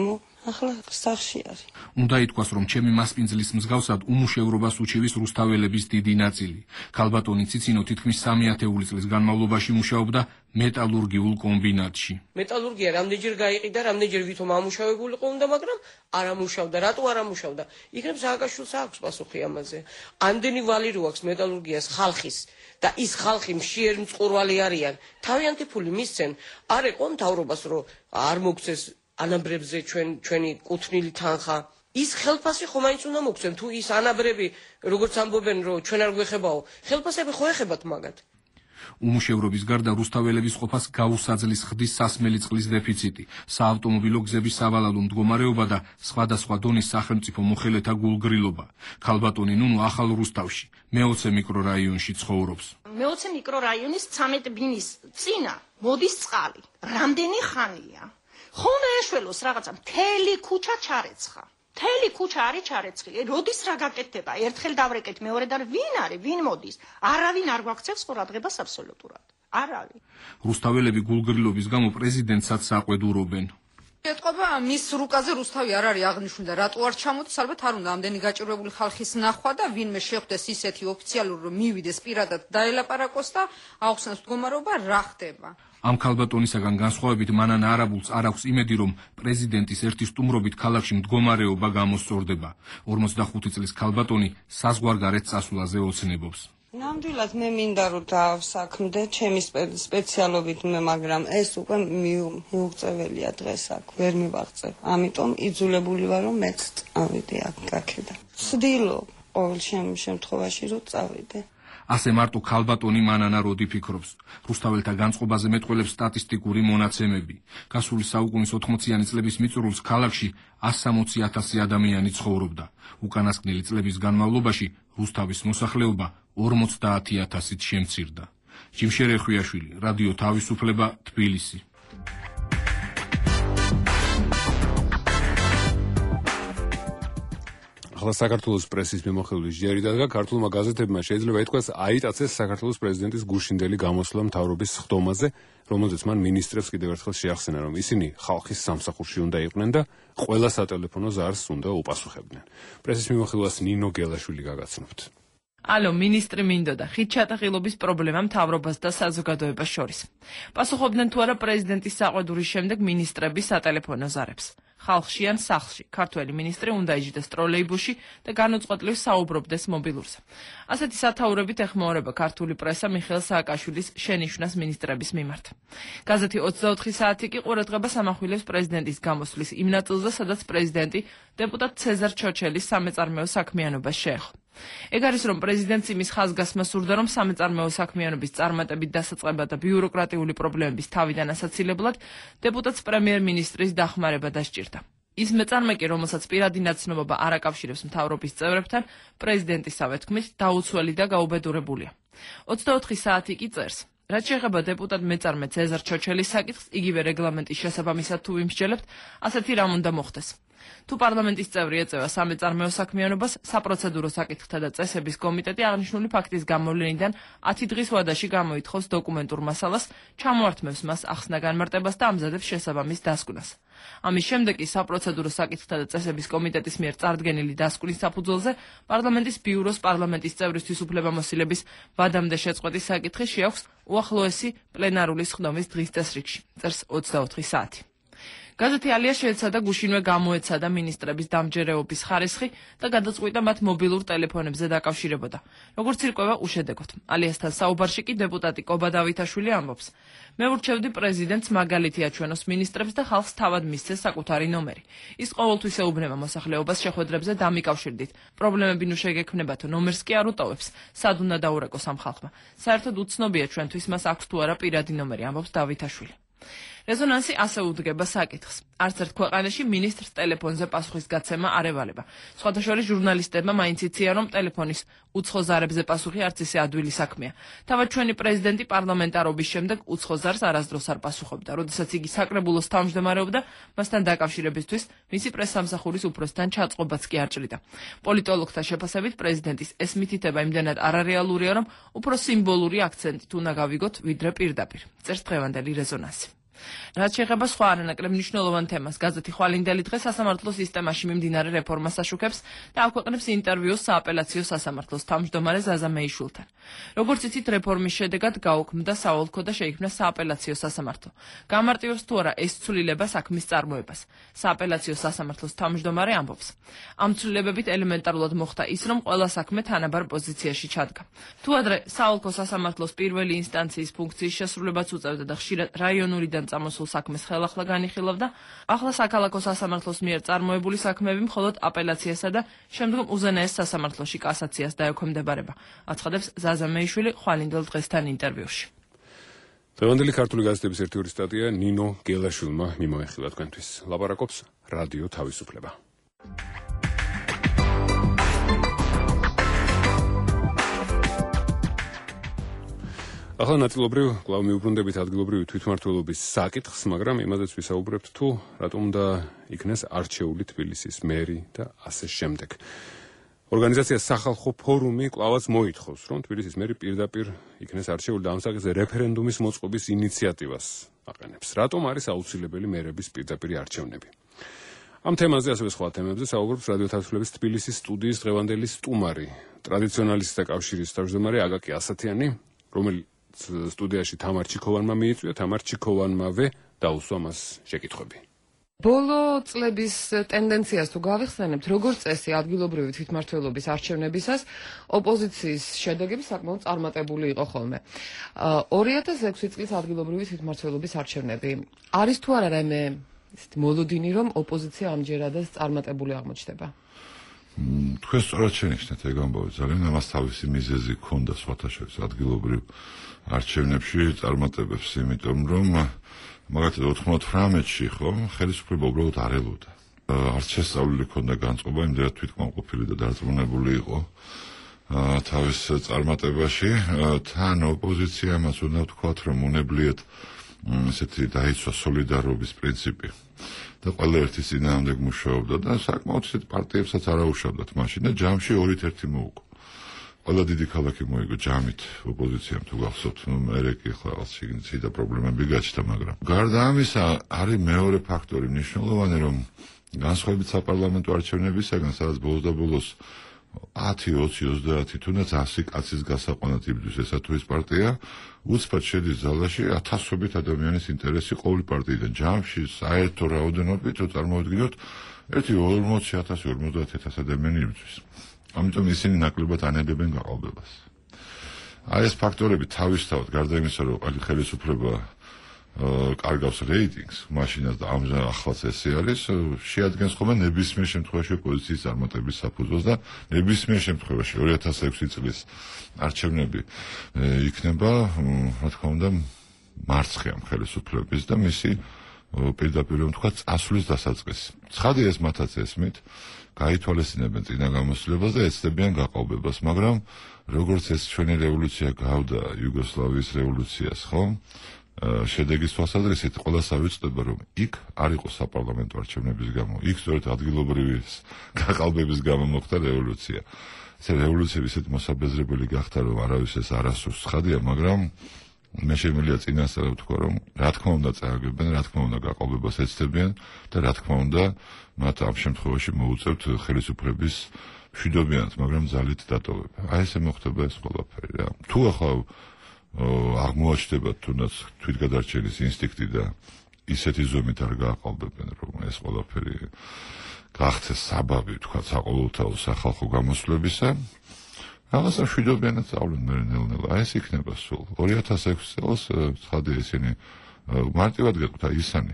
ახლა სახში არის. უნდა ითქვას, რომ ჩემი მასპინძლის მსგავსად უმუშევრობას უჩივის რუსთაველების დიდი ნაწილი. ქალბატონი ციცინო თითქმის 3 წლის განმავლობაში მუშაობდა მეტალურგიულ კომბინატში. მეტალურგია რამდენჯერ გაიყიდა, რამდენჯერ ვითომ ამუშავებულიყო უნდა, მაგრამ არ ამუშავდა. რატო არ ამუშავდა? იქნებ სააკაშვილს აქვს პასუხი ამაზე. ამდენი ვალი რო აქვს მეტალურგიას ხალხის და ის ხალხი მშიერ მწყურვალი არიან. თავიანთი ფული მისცენ, არ ეყო მთავრობას რომ არ მოგცეს ანაბრებზე ჩვენი კუთვნილი თანხა. ის ხელფასი ხომ მაინც უნდა მოგცემ, თუ ის ანაბრები როგორც ამბობენ რომ ჩვენ არ გვეხებაო, ხელფასები ხო ეხებათ მაგათ. უმუშევრობის გარდა რუსთაველების ყოფას გაუსაძლის ხდის სასმელი წყლის დეფიციტი, საავტომობილო გზების სავალალო მდგომარეობა და სხვადასხვა დონის სახელმწიფო მოხელეთა გულგრილობა. ქალბატონი ნუნუ ახალ რუსთავში, მე-20 მიკრორაიონში ცხოვრობს. მე-20 მიკრორაიონის 13 ბინის წინა მოდის წყალი. რამდენი ხანია? ხომ ეშველოს რაღაცა მთელი ქუჩა ჩარეცხა. მთელი ქუჩა არის ჩარეცხილი. როდის რა გაკეთდება? ერთხელ დავრეკეთ, მეორედან ვინ არის, ვინ მოდის? არავინ არ გვაქცევს ყურადღებას აბსოლუტურად. არავინ. რუსთაველები გულგრილობის გამო პრეზიდენტსაც საყვედურობენ. ეთყობა მის რუკაზე რუსთავი არ არის აღნიშნული და რატო არ ჩამოდის? ალბათ არ უნდა ამდენი გაჭირვებული ხალხის ნახვა და ვინმე შეხვდეს ისეთი ოფიციალური რომ მივიდეს პირადად დაელაპარაკოს და აუხსნას მდგომარეობა რა ხდება. ამ ქალბატონისაგან განსხვავებით მანანა არაბულს არ აქვს იმედი, რომ პრეზიდენტის ერთი სტუმრობით ქალაქში მდგომარეობა გამოსწორდება. 45 წლის ქალბატონი საზღვარგარეთ წასვლაზე ოცნებობს. ნამდვილად მე მინდა რომ დავსაქმდე ჩემი სპეციალობით მე, მაგრამ ეს უკვე მიუღწეველია დღეს აქ ვერ მივაღწევ. ამიტომ იძულებული ვარ რომ მეც წავიდე აქ აქედან. ვცდილობ ყოველ შემთხვევაში რომ წავიდე. ასე მარტო ქალბატონი მანანა როდი ფიქრობს. რუსთაველთა განწყობაზე მეტყველებს სტატისტიკური მონაცემები. გასული საუკუნის 80-იანი წლების მიწურულს ქალაქში 160,000 ადამიანი ცხოვრობდა. უკანასკნელი წლების განმავლობაში რუსთავის მოსახლეობა 50,000-ით შემცირდა. ჯიმშერ ეხვიაშვილი, რადიო თავისუფლება, თბილისი. ახლა საქართველოს პრესის მიმოხილვის ჯერი დადგა ქართულმა გაზეთებმა შეიძლება ითქვას აიტაცეს საქართველოს პრეზიდენტის გუშინდელი გამოსვლა მთავრობის ხდომაზე, რომელზეც მან მინისტრებს კიდევ ერთხელ შეახსენა, რომ ისინი ხალხის სამსახურში უნდა იყვნენ და ყველა სატელეფონო ზარს უნდა უპასუხებდნენ. პრესის მიმოხილვას ნინო გელაშვილი გაგაცნობთ. ალო, მინისტრი მინდოდა ხით ჩატახილობის პრობლემა მთავრობას და საზოგადოებას შორის. პასუხობდნენ თუ არა პრეზიდენტის საყვედურის შემდეგ მინისტრების სატელეფონო ზარებს. ხალხში ან სახლში ქართველი მინისტრი უნდა იჯდეს ტროლეიბუსში და განუწყვეტლივ საუბრობდეს მობილურზე. ასეთი სათაურებით ეხმაურება ქართული პრესა მიხეილ სააკაშვილის შენიშვნას მინისტრების მიმართ. გაზეთი 24 საათი კი ყურადღებას ამახვილებს პრეზიდენტის გამოსვლის იმ ნაწილზე, სადაც პრეზიდენტი დეპუტატ ცეზარ ჩოჩელის სამეწარმეო საქმიანობას შეეხო. ეგ არის, რომ პრეზიდენტს იმის ხაზგასმა სურდა, რომ სამეწარმეო საქმიანობის წარმატებით დასაწყება და ბიუროკრატიული პრობლემების თავიდან ასაცილებლად დეპუტატს პრემიერ-მინისტრის დახმარება დასჭირდა. ის მეწარმე კი, რომელსაც პირადი ნაცნობობა არ აკავშირებს მთავრობის წევრებთან, პრეზიდენტისავე თქმით, დაუცველი და გაუბედურებულია. 24 საათი კი წერს. რაც შეეხება დეპუტატ მეწარმე ცეზარ ჩოჩელის საკითხს, იგივე რეგლამენტის შესაბამისად თუ ვიმსჯელებთ, ასეთი რამ უნდა მოხდეს. თუ პარლამენტის წევრი ეწევა სამეწარმეო საქმიანობას, საპროცედურო საკითხთა და წესების კომიტეტი აღნიშნული ფაქტის გამოვლენიდან 10 დღის ვადაში გამოითხოვს დოკუმენტურ მასალას, ჩამოართმევს მას ახსნა განმარტებას და ამზადებს შესაბამის დასკვნას. ამის შემდეგ კი საპროცედურო საკითხთა და წესების კომიტეტის მიერ წარდგენილი დასკვნის საფუძველზე პარლამენტის ბიუროს პარლამენტის წევრისთვის უფლებამოსილების ვადამდე შეწყვეტის საკითხი შეაქვს უახლოესი პლენარული სხდომის დღის წესრიგში, წერს 24 საათი. გაზეთი ალია შეეცადა გუშინვე გამოეცადა მინისტრების დამჯერეობის ხარისხი და გადაწყვიტა მათ მობილურ ტელეფონებზე დაკავშირებოდა. როგორც ირკვევა უშედეგოდ. ალიასთან საუბარში კი დეპუტატი კობა დავითაშვილი ამბობს. მე ურჩევდი პრეზიდენტს მაგალითი აჩვენოს მინისტრებს და ხალხს თავად მისცეს საკუთარი ნომერი. ის ყოველთვის ეუბნება მოსახლეობას შეხვედრებზე დამიკავშირდით. პრობლემები ნუ შეგექმნებათო, ნომერს კი არ უტოვებს. სად უნდა დაურეკოს ამ ხალხმა. საერთოდ უცნობია ჩვენთვის მას აქვს თუ არა პირადი ნომერი, ამბობს დავითაშვილი. რეზონანსი ასე უდგება საკითხს. არც ერთ ქვეყანაში მინისტრს ტელეფონზე პასუხის გაცემა არ ევალება. სხვათა შორის ჟურნალისტებმა მაინც იციან, რომ ტელეფონის უცხო ზარებზე პასუხი არც ისე ადვილი საქმეა. თავად ჩვენი პრეზიდენტი პარლამენტარობის შემდეგ უცხო ზარს არასდროს არ პასუხობდა, როდესაც იგი საკრებულოს თავმჯდომარეობდა, მასთან დაკავშირებისთვის მისი პრესსამსახურის უფროსთან ჩაწყობაც კი არ ჭრიდა. პოლიტოლოგთა შეფასებით პრეზიდენტის ეს მითითება იმდენად არარეალურია, რომ უფრო სიმბოლური აქცენტით უნდა გავიგოთ, ვიდრე პირდაპირ. წერს დღევანდელი რეზონანსი. რაც შეეხება სხვა არანაკლებ მნიშვნელოვან თემას, გაზეთი ხვალინდელი დღე სასამართლო სისტემაში მიმდინარე რეფორმას აშუქებს და აქვეყნებს ინტერვიუს სააპელაციო სასამართლოს თავმჯდომარე ზაზა მეიშვილთან. როგორც იცით, რეფორმის შედეგად გაუქმდა საოლქო და შეიქმნა სააპელაციო სასამართლო. გამარტივებს თუ არა ეს ცვლილება საქმის წარმოებას. სააპელაციო სასამართლოს თავმჯდომარე ამბობს. ამ ცვლილებებით ელემენტარულად მოხდა ის, რომ ყველა საქმე თანაბარ პოზიციაში ჩადგა. თუ ადრე საოლქო სასამართლოს პირველი ინსტანციის ფუნქციის შესრულებას უწევდა და ხშირად რაიონულიდან წამოსულ საქმეს ხელახლა განიხილავდა, ახლა საქალაქო სასამართლოს მიერ წარმოებული საქმეები მხოლოდ აპელაციასა და შემდგომ უზენაეს სასამართლოში კასაციას დაექვემდებარება, აცხადებს ზაზა მეიშვილი ხვალინდელ დღესთან ინტერვიუში. დღევანდელი ქართული გაზეთების ერთი სტატია ნინო გელაშვილმა მიმოეხილა თქვენთვის. ლაპარაკობს რადიო თავისუფლება. ახლა ნაწილობრივ კვლავ მიუბრუნდებით ადგილობრივი თვითმმართველობის საკითხს, მაგრამ იმაზეც ვისაუბრებთ თუ რატომ უნდა იქნეს არჩეული თბილისის მერი და ასე შემდეგ. ორგანიზაცია სახალხო ფორუმი კვლავაც მოითხოვს, რომ თბილისის მერი პირდაპირ იქნეს არჩეული და ამ საკითხზე რეფერენდუმის მოწყობის ინიციატივას აყენებს. რატომ არის აუცილებელი მერების პირდაპირი არჩევნები? ამ თემაზე ასევე სხვა თემებზე საუბრობს რადიო თავისუფლების თბილისის სტუდიის დღევანდელი სტუმარი, ტრადიციონალისტთა კავშირის თავმჯდომარე აკაკი ასათიანი, რომელიც სტუდიაში თამარ ჩიქოვანმა მიიწვია, თამარ ჩიქოვანმავე დაუსვა მას შეკითხვები. ბოლო წლების ტენდენციას თუ გავიხსენებთ, როგორც წესი ადგილობრივი თვითმმართველობის არჩევნებისას ოპოზიციის შედეგები საკმაოდ წარმატებული იყო ხოლმე. 2006 წლის ადგილობრივი თვითმმართველობის არჩევნები არის თუ არა რაიმე მოლოდინი, რომ ოპოზიცია ამჯერადაც წარმატებული აღმოჩნდება? თქვენ სწორად შენიშნეთ ეგ ამბავი, ძალიან ამას თავისი მიზეზი ჰქონდა სხვათა შორის ადგილობრივ არჩევნებში წარმატებებს, იმიტომ რომ მაგათი 98-ში ხო ხელისუფლება უბრალოდ არ ელოდა. არც შესწავლილი ჰქონდა განწყობა, იმდენად თვითკმაყოფილი და დარწმუნებული იყო თავის წარმატებაში. თან ოპოზიციამაც უნდა ვთქვათ, რომ უნებლიეთ ესეთი დაიცვა სოლიდარობის პრინციპი და ყველა ერთის წინააღმდეგ მუშაობდა და საკმაოდ ისეთ პარტიებსაც არაუშავდათ მაშინ და ჯამში 2-1 მოუგო. ყველა დიდი ქალაქი მოიგო ჯამით ოპოზიციამ თუ გახსოვთ, მერე კი ახლა რაღაც შიგნით პრობლემები გაჩნდა, მაგრამ გარდა ამისა არის მეორე ფაქტორი მნიშვნელოვანი, რომ განსხვავებით საპარლამენტო არჩევნებისაგან, სადაც ბოლოს და ბოლოს 10, 20, 30 თუნდაც 100 კაცის გასაყვანად იბრძვის ესა თუ ის პარტია, უცბად შედის ზალაში ათასობით ადამიანის ინტერესი ყოველი პარტიიდან. ჯამში საერთო რაოდენობით თუ წარმოვიდგინოთ, ერთი 40,000-50,000 ადამიანი იბრძვის. ამიტომ ისინი ნაკლებად ანებებენ გაყალბებას. აი ეს ფაქტორები თავისთავად, გარდა იმისა, რომ ხელისუფლება კარგავს რეიტინგს, მაშინაც და ამჟამად ახლაც ესე არის, შეადგენს ხოლმე ნებისმიერ შემთხვევაში ოპოზიციის წარმატების საფუძველს და ნებისმიერ შემთხვევაში 2006 წლის არჩევნები იქნება, რა თქმა უნდა, მარცხი ამ ხელისუფლების და მისი პირდაპირ ვთქვა წასვლის დასაწყისი. ცხადი ეს მათაც ესმით, გაითვალისწინებენ წინა გამოსვლებას და ეცდებიან გაყალბებას, მაგრამ როგორც ეს ჩვენი რევოლუცია გავდა იუგოსლავიის რევოლუციას, ხო? შედეგის თვალსაზრისით ყველას ავიწყდება, რომ იქ არ იყო საპარლამენტო არჩევნების გამო, იქ სწორედ ადგილობრივი გაყალბების გამო მოხდა რევოლუცია. ეს რევოლუცია ისეთ მოსაბეზრებელი გახდა, რომ არავის ეს არასდროს ცხადია, მაგრამ მე შემიძლია წინასწარ ვთქვა, რომ რა თქმა უნდა წააგებენ, რა თქმა უნდა გაყალბებას ეცდებიან და რა თქმა უნდა მათ ამ შემთხვევაში მოუწევთ ხელისუფლების მშვიდობიანად, მაგრამ ძალით დატოვება. აი ესე მოხდება ეს ყველაფერი რა. თუ ახლა აღმოაჩნდებათ თუნდაც თვითგადარჩენის ინსტინქტი და ისეთი ზომით არ გააყალბებენ, რომ ეს ყველაფერი გახდეს საბაბი, თქვა საყოველთაო სახალხო გამოსვლებისა, რაღაცა მშვიდობიანად სწავლენ მე ნელ-ნელა. აი ეს იქნება სულ. 2006 წელს ცხადია ისინი მარტივად გეტყვით ისანი.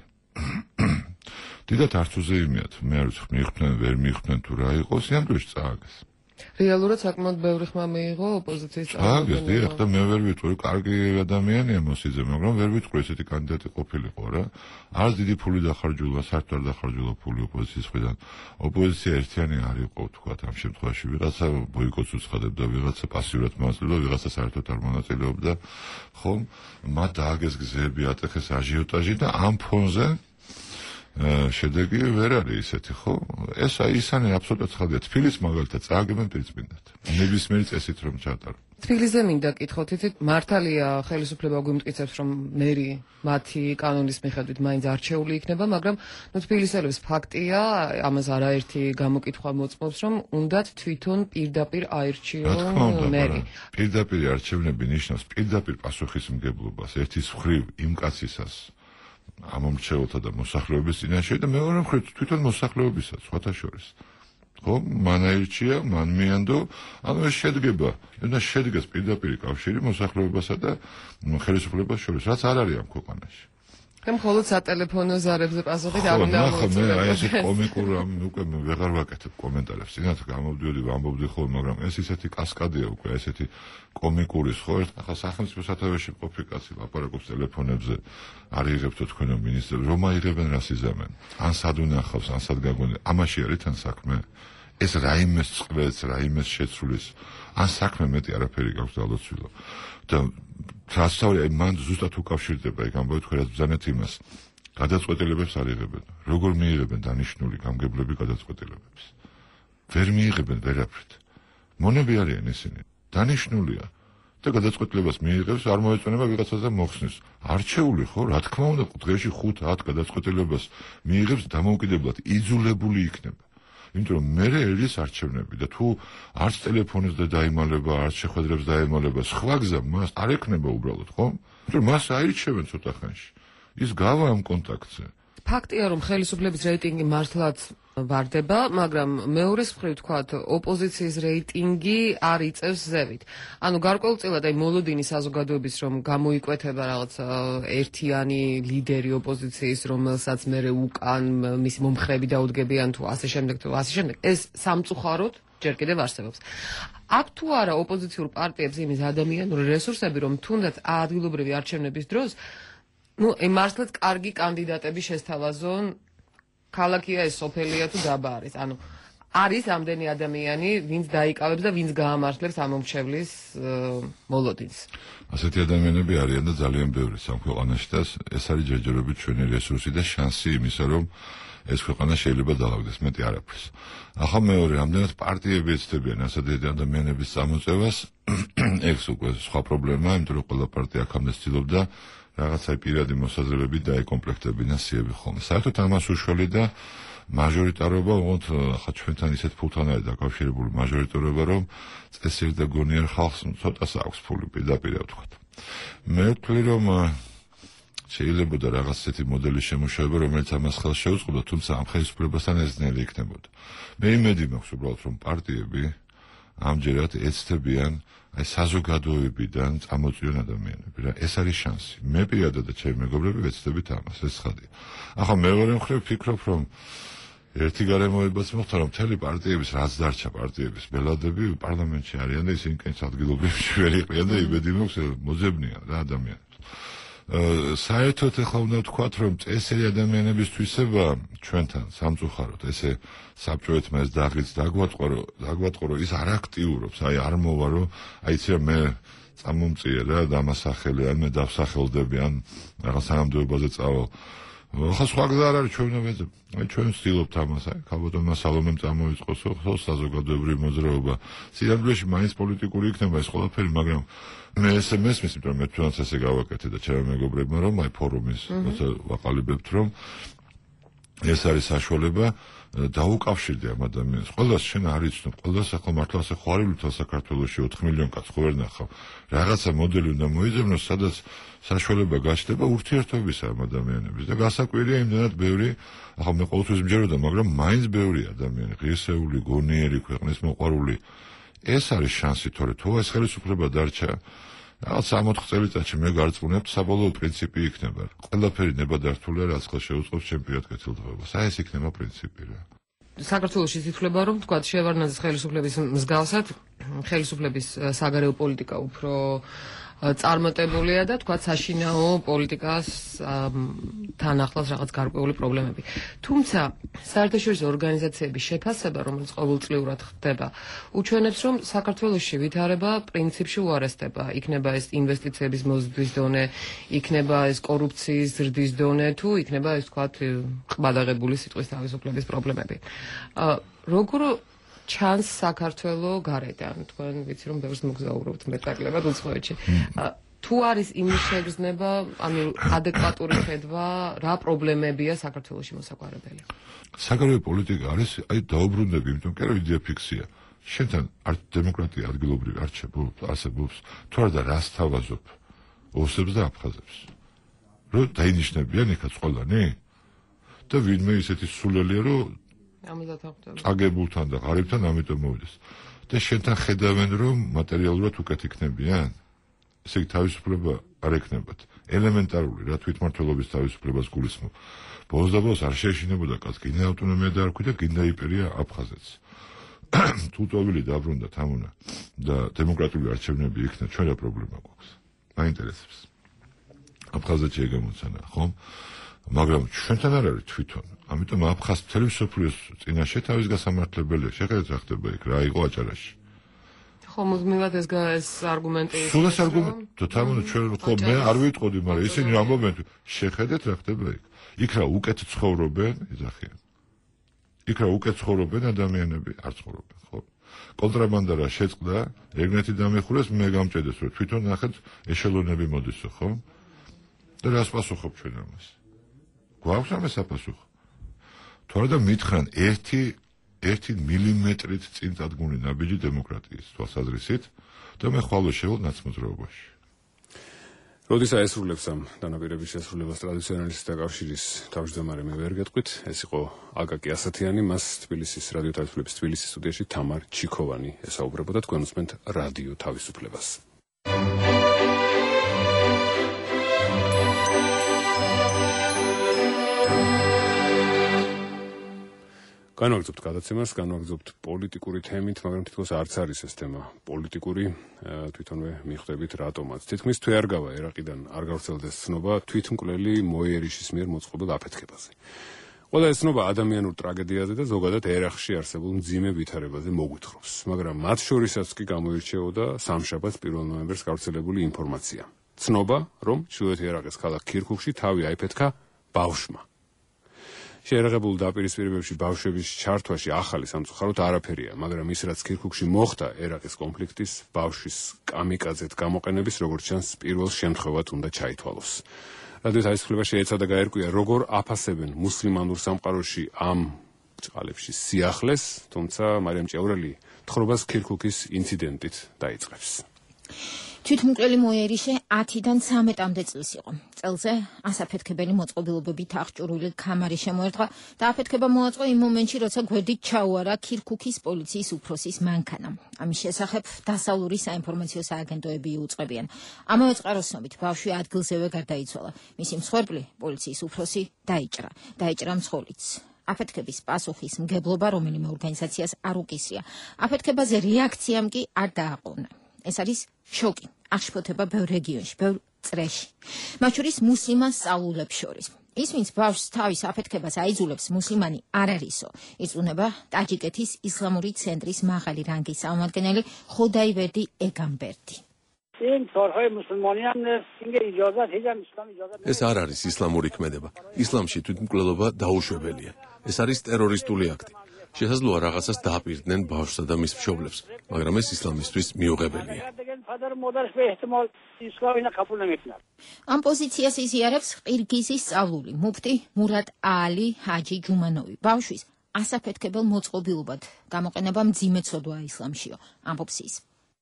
დიდად არც უზეიმიათ, მე არ ვიცი, მიხვდნენ, ვერ მიხვდნენ თუ რა იყო, სიამოვნებაში წააგეს. რეალურად საკმაოდ ბევრი ხმა მიიღო ოპოზიციის წააგეს, დიახ, და მე ვერ ვიტყვი, კარგი ადამიანია მოსიძე, მაგრამ ვერ ვიტყვი ესეთი კანდიდატი ყოფილიყო რა. არც დიდი ფული დახარჯულა, საერთოდ არ დახარჯულა ფული ოპოზიციის მხრიდან. ოპოზიცია ერთიანი არ იყო, თქვათ, ამ შემთხვევაში ვიღაცა ბოიკოტს უცხადებდა, ვიღაცა პასიურად მონაწილეობდა, ვიღაცა საერთოდ არ მონაწილეობდა. ხომ, მათ დააგეს გზები, ატეხეს აჟიოტაჟი და ამ ფონზე შედეგი ვერ არის ისეთი, ხო? ეს ისანი აბსოლუტურად ხალხია. თბილისს მაგალითად წააგებენ პირწმინდად. ნებისმიერი წესით რომ ჩატარო. თბილისზე მინდა კითხოთ, იცით, მართალია ხელისუფლება გვიმტკიცებს, რომ მერი მათი კანონის მიხედვით მაინც არჩეული იქნება, მაგრამ თბილისელებს ფაქტია, ამას არაერთი გამოკითხვა მოწმობს, რომ უნდათ თვითონ პირდაპირ აირჩიონ მერი. პირდაპირ არჩევნები ნიშნავს პირდაპირ პასუხისმგებლობას ერთის მხრივ იმ კაცისას ამომრჩეველთა და მოსახლეობის წინაშე და მეორე მხრივ თვითონ მოსახლეობისაც, სხვათა შორის. ხო, მან აირჩია, მან მიანდო, ანუ ეს შედგება, და შედგეს პირდაპირ კავშირი მოსახლეობასა და ხელისუფლებას შორის, რაც არ არის ამ ქვეყანაში. და მხოლოდ სატელეფონო ზარებზე პასუხით არ უნდა მოიწოდოთ. მე აი ეს კომიკურ უკვე ვეღარ ვაკეთებ კომენტარებს. წინათ გამოვდიოდი, ვამბობდი ხოლმე, მაგრამ ეს ისეთი კასკადია უკვე, ესეთი კომიკური ხო, ახლა სახელმწიფო სათავეში მყოფი კაცი ლაპარაკობს ტელეფონებზე, არ იღებთო თქვენო მინისტრებს, რომ აიღებენ რას იზამენ. ან სად უნახავს, ან სად გაგონი. ამაში არის თან საქმე. ეს რაიმეს წყვეტს, რაიმეს შეცვლის, ან საქმე მეტი არაფერი გაქვს დალოცვილო. და რასწავლე მან ზუსტად უკავშირდება იქ ამბობთ თქვენ ბრძანეთ იმას. გადაწყვეტილებებს არ იღებენ. როგორ მიიღებენ დანიშნული გამგებლები გადაწყვეტილებებს? ვერ მიიღებენ ვერაფრით. მონები არიან ისინი. დანიშნულია. და გადაწყვეტილებას მიიღებს, არ მოეწონება ვიღაცას და მოხსნის. არჩეული ხო, რა თქმა უნდა, დღეში 5-10 გადაწყვეტილებას მიიღებს დამოუკიდებლად, იძულებული იქნება. იმიტომ რომ მე ერის არჩევნები და თუ არც ტელეფონს და დაიმალება, არც შეხვედრებს დაემალება, სხვა გზა მას არ ექნება უბრალოდ, ხო? იმიტომ რომ მას აირჩევენ ცოტა ხანში. ის გავა ამ კონტაქტზე. ფაქტია, რომ ხელისუფლების რეიტინგი მართლაც ვარდება, მაგრამ მეორეს მხრივ თქვათ, ოპოზიციის რეიტინგი არ იწევს ზევით. ანუ გარკვეულწილად აი მოლოდინის საზოგადოების რომ გამოიკვეთება რაღაც ერთიანი ლიდერი ოპოზიციის, რომელსაც მერე უკან მისი მომხრეები დაუდგებიან თუ ასე შემდეგ, ეს სამწუხაროდ ჯერ კიდევ არსებობს. აქვს თუ არა ოპოზიციურ პარტიებს იმის ადამიანური რესურსები, რომ თუნდაც ადგილობრივი არჩევნების დროს მართლაც კარგი კანდიდატები შესთავაზონ, ქალაქია ეს სოფელია თუ დაბა არის. ანუ არის ამდენი ადამიანი, ვინც დაიკავებს და ვინც გაამართლებს ამომრჩევლის მოლოდინს. ასეთი ადამიანები არიან და ძალიან ბევრი სამ ქვეყანაში და ეს არის ჯერჯერობით ჩვენი რესურსი და შანსი იმისა, რომ ეს ქვეყანა შეიძლება დაალაგდეს მეტი არაფერს. ახლა მეორე, ამდენად პარტიები ეცდებიან ასეთი ადამიანების წამოწევას, ეს უკვე სხვა პრობლემაა, იმიტომ რომ ყველა პარტია აქამდე ცდილობდა რაღაცა პირადი მოსაზრებებით დაეკომპლექტებინა სიები ხოლმე. საერთოდ ამას უშუალო და მაჟორიტარობა, უღონთ ახლა ჩვენთან ისეთ ფულთან არის დაკავშირებული მაჟორიტარობა, რომ წესიერ და გონიერ ხალხს ცოტას აქვს ფული პირდაპირ ვთქვათ. მე ვთვლი, რომ შეიძლება და რაღაც ისეთი მოდელის შემოშევა, რომელიც ამას ხელს შეუწყობდა, თუმცა ამ ხელისუფლებასთან ეზნელი იქნებოდა. მე იმედი მაქვს უბრალოდ, რომ პარტიები ამჯერად ეცდებიან აი საზოგადოებიდან წამოწიონ ადამიანები რა ეს არის შანსი მე პირადად და ჩემი მეგობრები ვეცდებით ამას ეს ხადია ახლა მეორე მხრივ ვფიქრობ რომ ერთი გარემოებაც მოხდა რომ მთელი პარტიების რაც დარჩა პარტიების ბელადები პარლამენტში არიან და ისინი კენჭ ადგილობებში ვერ იყრიან და იმედი მაქვს მოძებნიან რა ადამიანებს საერთოდ ახლა უნდა ვთქვათ რომ წესერი ადამიანების თვისება ჩვენთან სამწუხაროდ ესე საბჭოეთმა ეს დაღიც დაგვატყო ის არ აქტიურობს აი არ მოვა რომ აი იცი მე წამომწიე რა დამასახელე ან მე დავსახელდები ან რაღაც სანამდეობაზე წავალ ახლა სხვა გზა არ არის ჩვენ ვეძებ აი ჩვენ ვცდილობთ ამას აი ქალბატონმა სალომემ წამოიწყოს ხო საზოგადოებრივი მოძრაობა სინამდვილეში მაინც პოლიტიკური იქნება ეს ყველაფერი მაგრამ მე ესე მესმის იმიტომ რომ მე თვითონაც ესე გავაკეთე და ჩემი მეგობრებმა რომ აი ფორუმის როცა ვაყალიბებთ რომ ეს არის საშუალება დაუკავშირდე ამ ადამიანს. ყველას შენ არ იცნობ, ყველას ახლა მართლა ასე ხوارივლით საქართველოში 4 მილიონი კაც ხო ვერ ნახავ. რაღაცა მოდელი უნდა მოიძებნოს, სადაც საშუალება გაჩნდება ურთიერთობის ამ ადამიანების და გასაკვირია იმდენად ბევრი, ახლა მე ყოველთვის მჯეროდა, მაგრამ მაინც ბევრი ადამიანი, ღირსეული, გონიერი, ქვეყნის მოყვარული. ეს არის შანსი, თორე თუ ეს ხელისუფლება დარჩა რაღაც 60 წელიწადში მე გარწმუნებთ საბოლოო პრინციპი იქნება. ყველაფერი ნებადართულია, რაც ხელს შეუწყობს ჩემპიონატ კეთილდღეობას. აი ეს იქნება პრინციპი რა. საქართველოში ითვლება რომ თქვა შევარდნაძის ხელისუფლების მსგავსად ხელისუფლების საგარეო პოლიტიკა უფრო წარმატებულია და თქვა საშინაო პოლიტიკას თან ახლავს რაღაც გარკვეული პრობლემები. თუმცა საერთაშორისო ორგანიზაციების შეფასება, რომელიც ყოველწლიურად ხდება, უჩვენებს, რომ საქართველოში ვითარება პრინციპში უარესდება. იქნება ეს ინვესტიციების მოზრდის დონე, იქნება ეს კორუფციის ზრდის დონე, თუ იქნება ეს თქვა ყბადაღებული სიტყვის თავისუფლების პრობლემები. როგორ ჩანს საქართველოს გარეთ, ანუ თქვენ ვიცი რომ ბევრს მოგზაურობთ მეტაკლებად უცხოეთში. თუ არის იმის შეგრძნება, ანუ ადეკვატური ხედვა, რა პრობლემებია საქართველოში მოსაგვარებელი? საგარეო პოლიტიკა არის, დაუბრუნდები, იმიტომ კი არა იდეა ფიქსია. შენთან დემოკრატია ადგილობრივი არსებობს, თუ არა და რას თავაზობ? ოსებს და აფხაზებს. რომ დაინიშნებიან იქაც ყველანი? და ვინმე ისეთი სულელია, რომ წაგებულთან და ღარიბთან ამიტომ მოვიდეს. და შენთან ხედავენ, რომ მატერიალურად უკეთ იქნებიან? ესე იგი თავისუფლება არ ექნებათ. ელემენტარული რა თვითმმართველობის თავისუფლებას გულისხმობ. ბოლოს არ შეეშინებოდა კაც, გინდა ავტონომია დაარქვი და გინდა იპერია აფხაზეთს. თუ ტოვილი დაბრუნდათ ამონა და დემოკრატიული არჩევნები იქნა, ჩვენ რა პრობლემა გვაქვს? მაინტერესებს. აფხაზეთში ეგამოცანა, ხომ? მაგრამ ჩვენთან არ არის თვითონ. ამიტომ აფხაზ მთელი მსოფლიოს წინაშე თავის გასამართლებელია. შეხედეთ რა ხდება იქ, რა იყო აჭარაში. ხო, მუდმივად ეს არგუმენტი. სულ ეს არგუმენტი, თამამო ჩვენ ხო მე არ ვიტყოდი, მაგრამ ისინი ამბობენ, შეხედეთ რა ხდება იქ. იქ რა უკეთ ცხოვრობენ, ეძახიან. იქ რა უკეთ ცხოვრობენ ადამიანები, არ ცხოვრობენ, ხო? კონტრაბანდა რა შეწყდა, ეგნეთი დამეხურეს, მე გამჭედეს, რომ თვითონ ნახეთ ეშელონები მოდისო, ხო? და რას პასუხობ ჩვენ ამას? გვაქვს ამას საპასუხო? თორე და მითხრან 1 მილიმეტრით წინ წადგმული ნაბიჯი დემოკრატიის თვალსაზრისით და მე ხვალ შევალ ნაცმოძრაობაში. როდის აესრულებს ამ დანაპირების შესრულებას ტრადიციონალისტთა კავშირის თავმჯდომარე მე ვერ გეტყვით, ეს იყო აკაკი ასათიანი, მას თბილისის რადიო თავისუფლების თბილისის სტუდიაში თამარ ჩიქოვანი ესაუბრებოდა, თქვენ უსმენთ რადიო თავისუფლებას. განვაგრძობთ გადაცემას, განვაგრძობთ პოლიტიკური თემით, მაგრამ თითქოს არც არის ეს თემა პოლიტიკური, თვითონვე მიხვდებით რატომაც. თითქმის თვე არ გავა ერაყიდან არ გავრცელდეს ცნობა თვითმკვლელი მოიერიშის მიერ მოწყობილ აფეთქებაზე. ყველა ეს ცნობა ადამიანურ ტრაგედიაზე და ზოგადად ერაყში არსებულ მძიმე ვითარებაზე მოგვითხრობს, მაგრამ მათ შორისაც კი გამოირჩეოდა სამშაბათს 1 ნოემბერს გავრცელებული ინფორმაცია. ცნობა, რომ ჩრდილოეთ ერაყის ქალაქ ქირქუქში თავი აიფეთქა ბავშვმა. შეერაღებულ დაპირისპირებებში ბავშვების ჩართვაში ახალი სამწუხაროდ არაფერია, მაგრამ ის რაც ქირქუქში მოხდა ერაყის კონფლიქტის ბავშვის კამიკაძეთ გამოყენების როგორც ჩანს პირველ შემთხვევად უნდა ჩაითვალოს. რადიო თავისუფლებას შეეცადა გაერკვია როგორ აფასებენ მუსლიმანურ სამყაროში ამ ბრწყალებში სიახლეს, თუმცა მარიამ ჭევრელი თხრობას ქირქუქის ინციდენტით დაიწყებს. თვითმკვლელი მოიერიშე 10-დან 13-მდე წელს იყო. წელზე ასაფეთქებელი მოწყობილობებით აღჭურვილი ქამარი შემოერტყა და აფეთქება მოაწყო იმ მომენტში, როცა გვერდით ჩაუარა ქირქუქის პოლიციის უფროსის მანქანა. ამის შესახებ დასავლური საინფორმაციო სააგენტოები იუწყებიან. ამავე წყაროსნობით ბავშვი ადგილზევე გარდაიცვალა. მისი მსხვერპლი პოლიციის უფროსი დაიჭრა მსხოლიც. აფეთქების პასუხის მგებლობა რომელიმე ორგანიზაციას არ უკისრია. აფეთქებაზე რეაქციამ კი არ დააყოვნა. ეს არის შოკი, აღშფოთება ბევრ რეგიონში, ბევრ წრეში. მათ შორის მუსლიმან სწავლულებს შორის. ის, ვინც ბავშვს თავის აფეთქებას აიძულებს, მუსლიმანი არ არისო. ირწმუნება ტაჯიკეთის ისლამური ცენტრის მაღალი რანგის წარმომადგენელი ხოდაივერდი ეგამბერდი. ეს არ არის ისლამური ქმედება. ისლამში თვითმკვლელობა დაუშვებელია. ეს არის ტერორისტული აქტი. შესაძლოა რაღაცას დააპირდნენ ბავშვსა და მის მშობლებს, მაგრამ ეს ისლამისთვის მიუღებელია. ამ პოზიციას იზიარებს ყირგიზის სწავლული მუფტი მურატ აალი ჰაჯი ჯუმანოვი. ბავშვის ასაფეთქებელ მოწყობილობად გამოყენება მძიმე ცოდვაა ისლამშიო, ამბობს ის.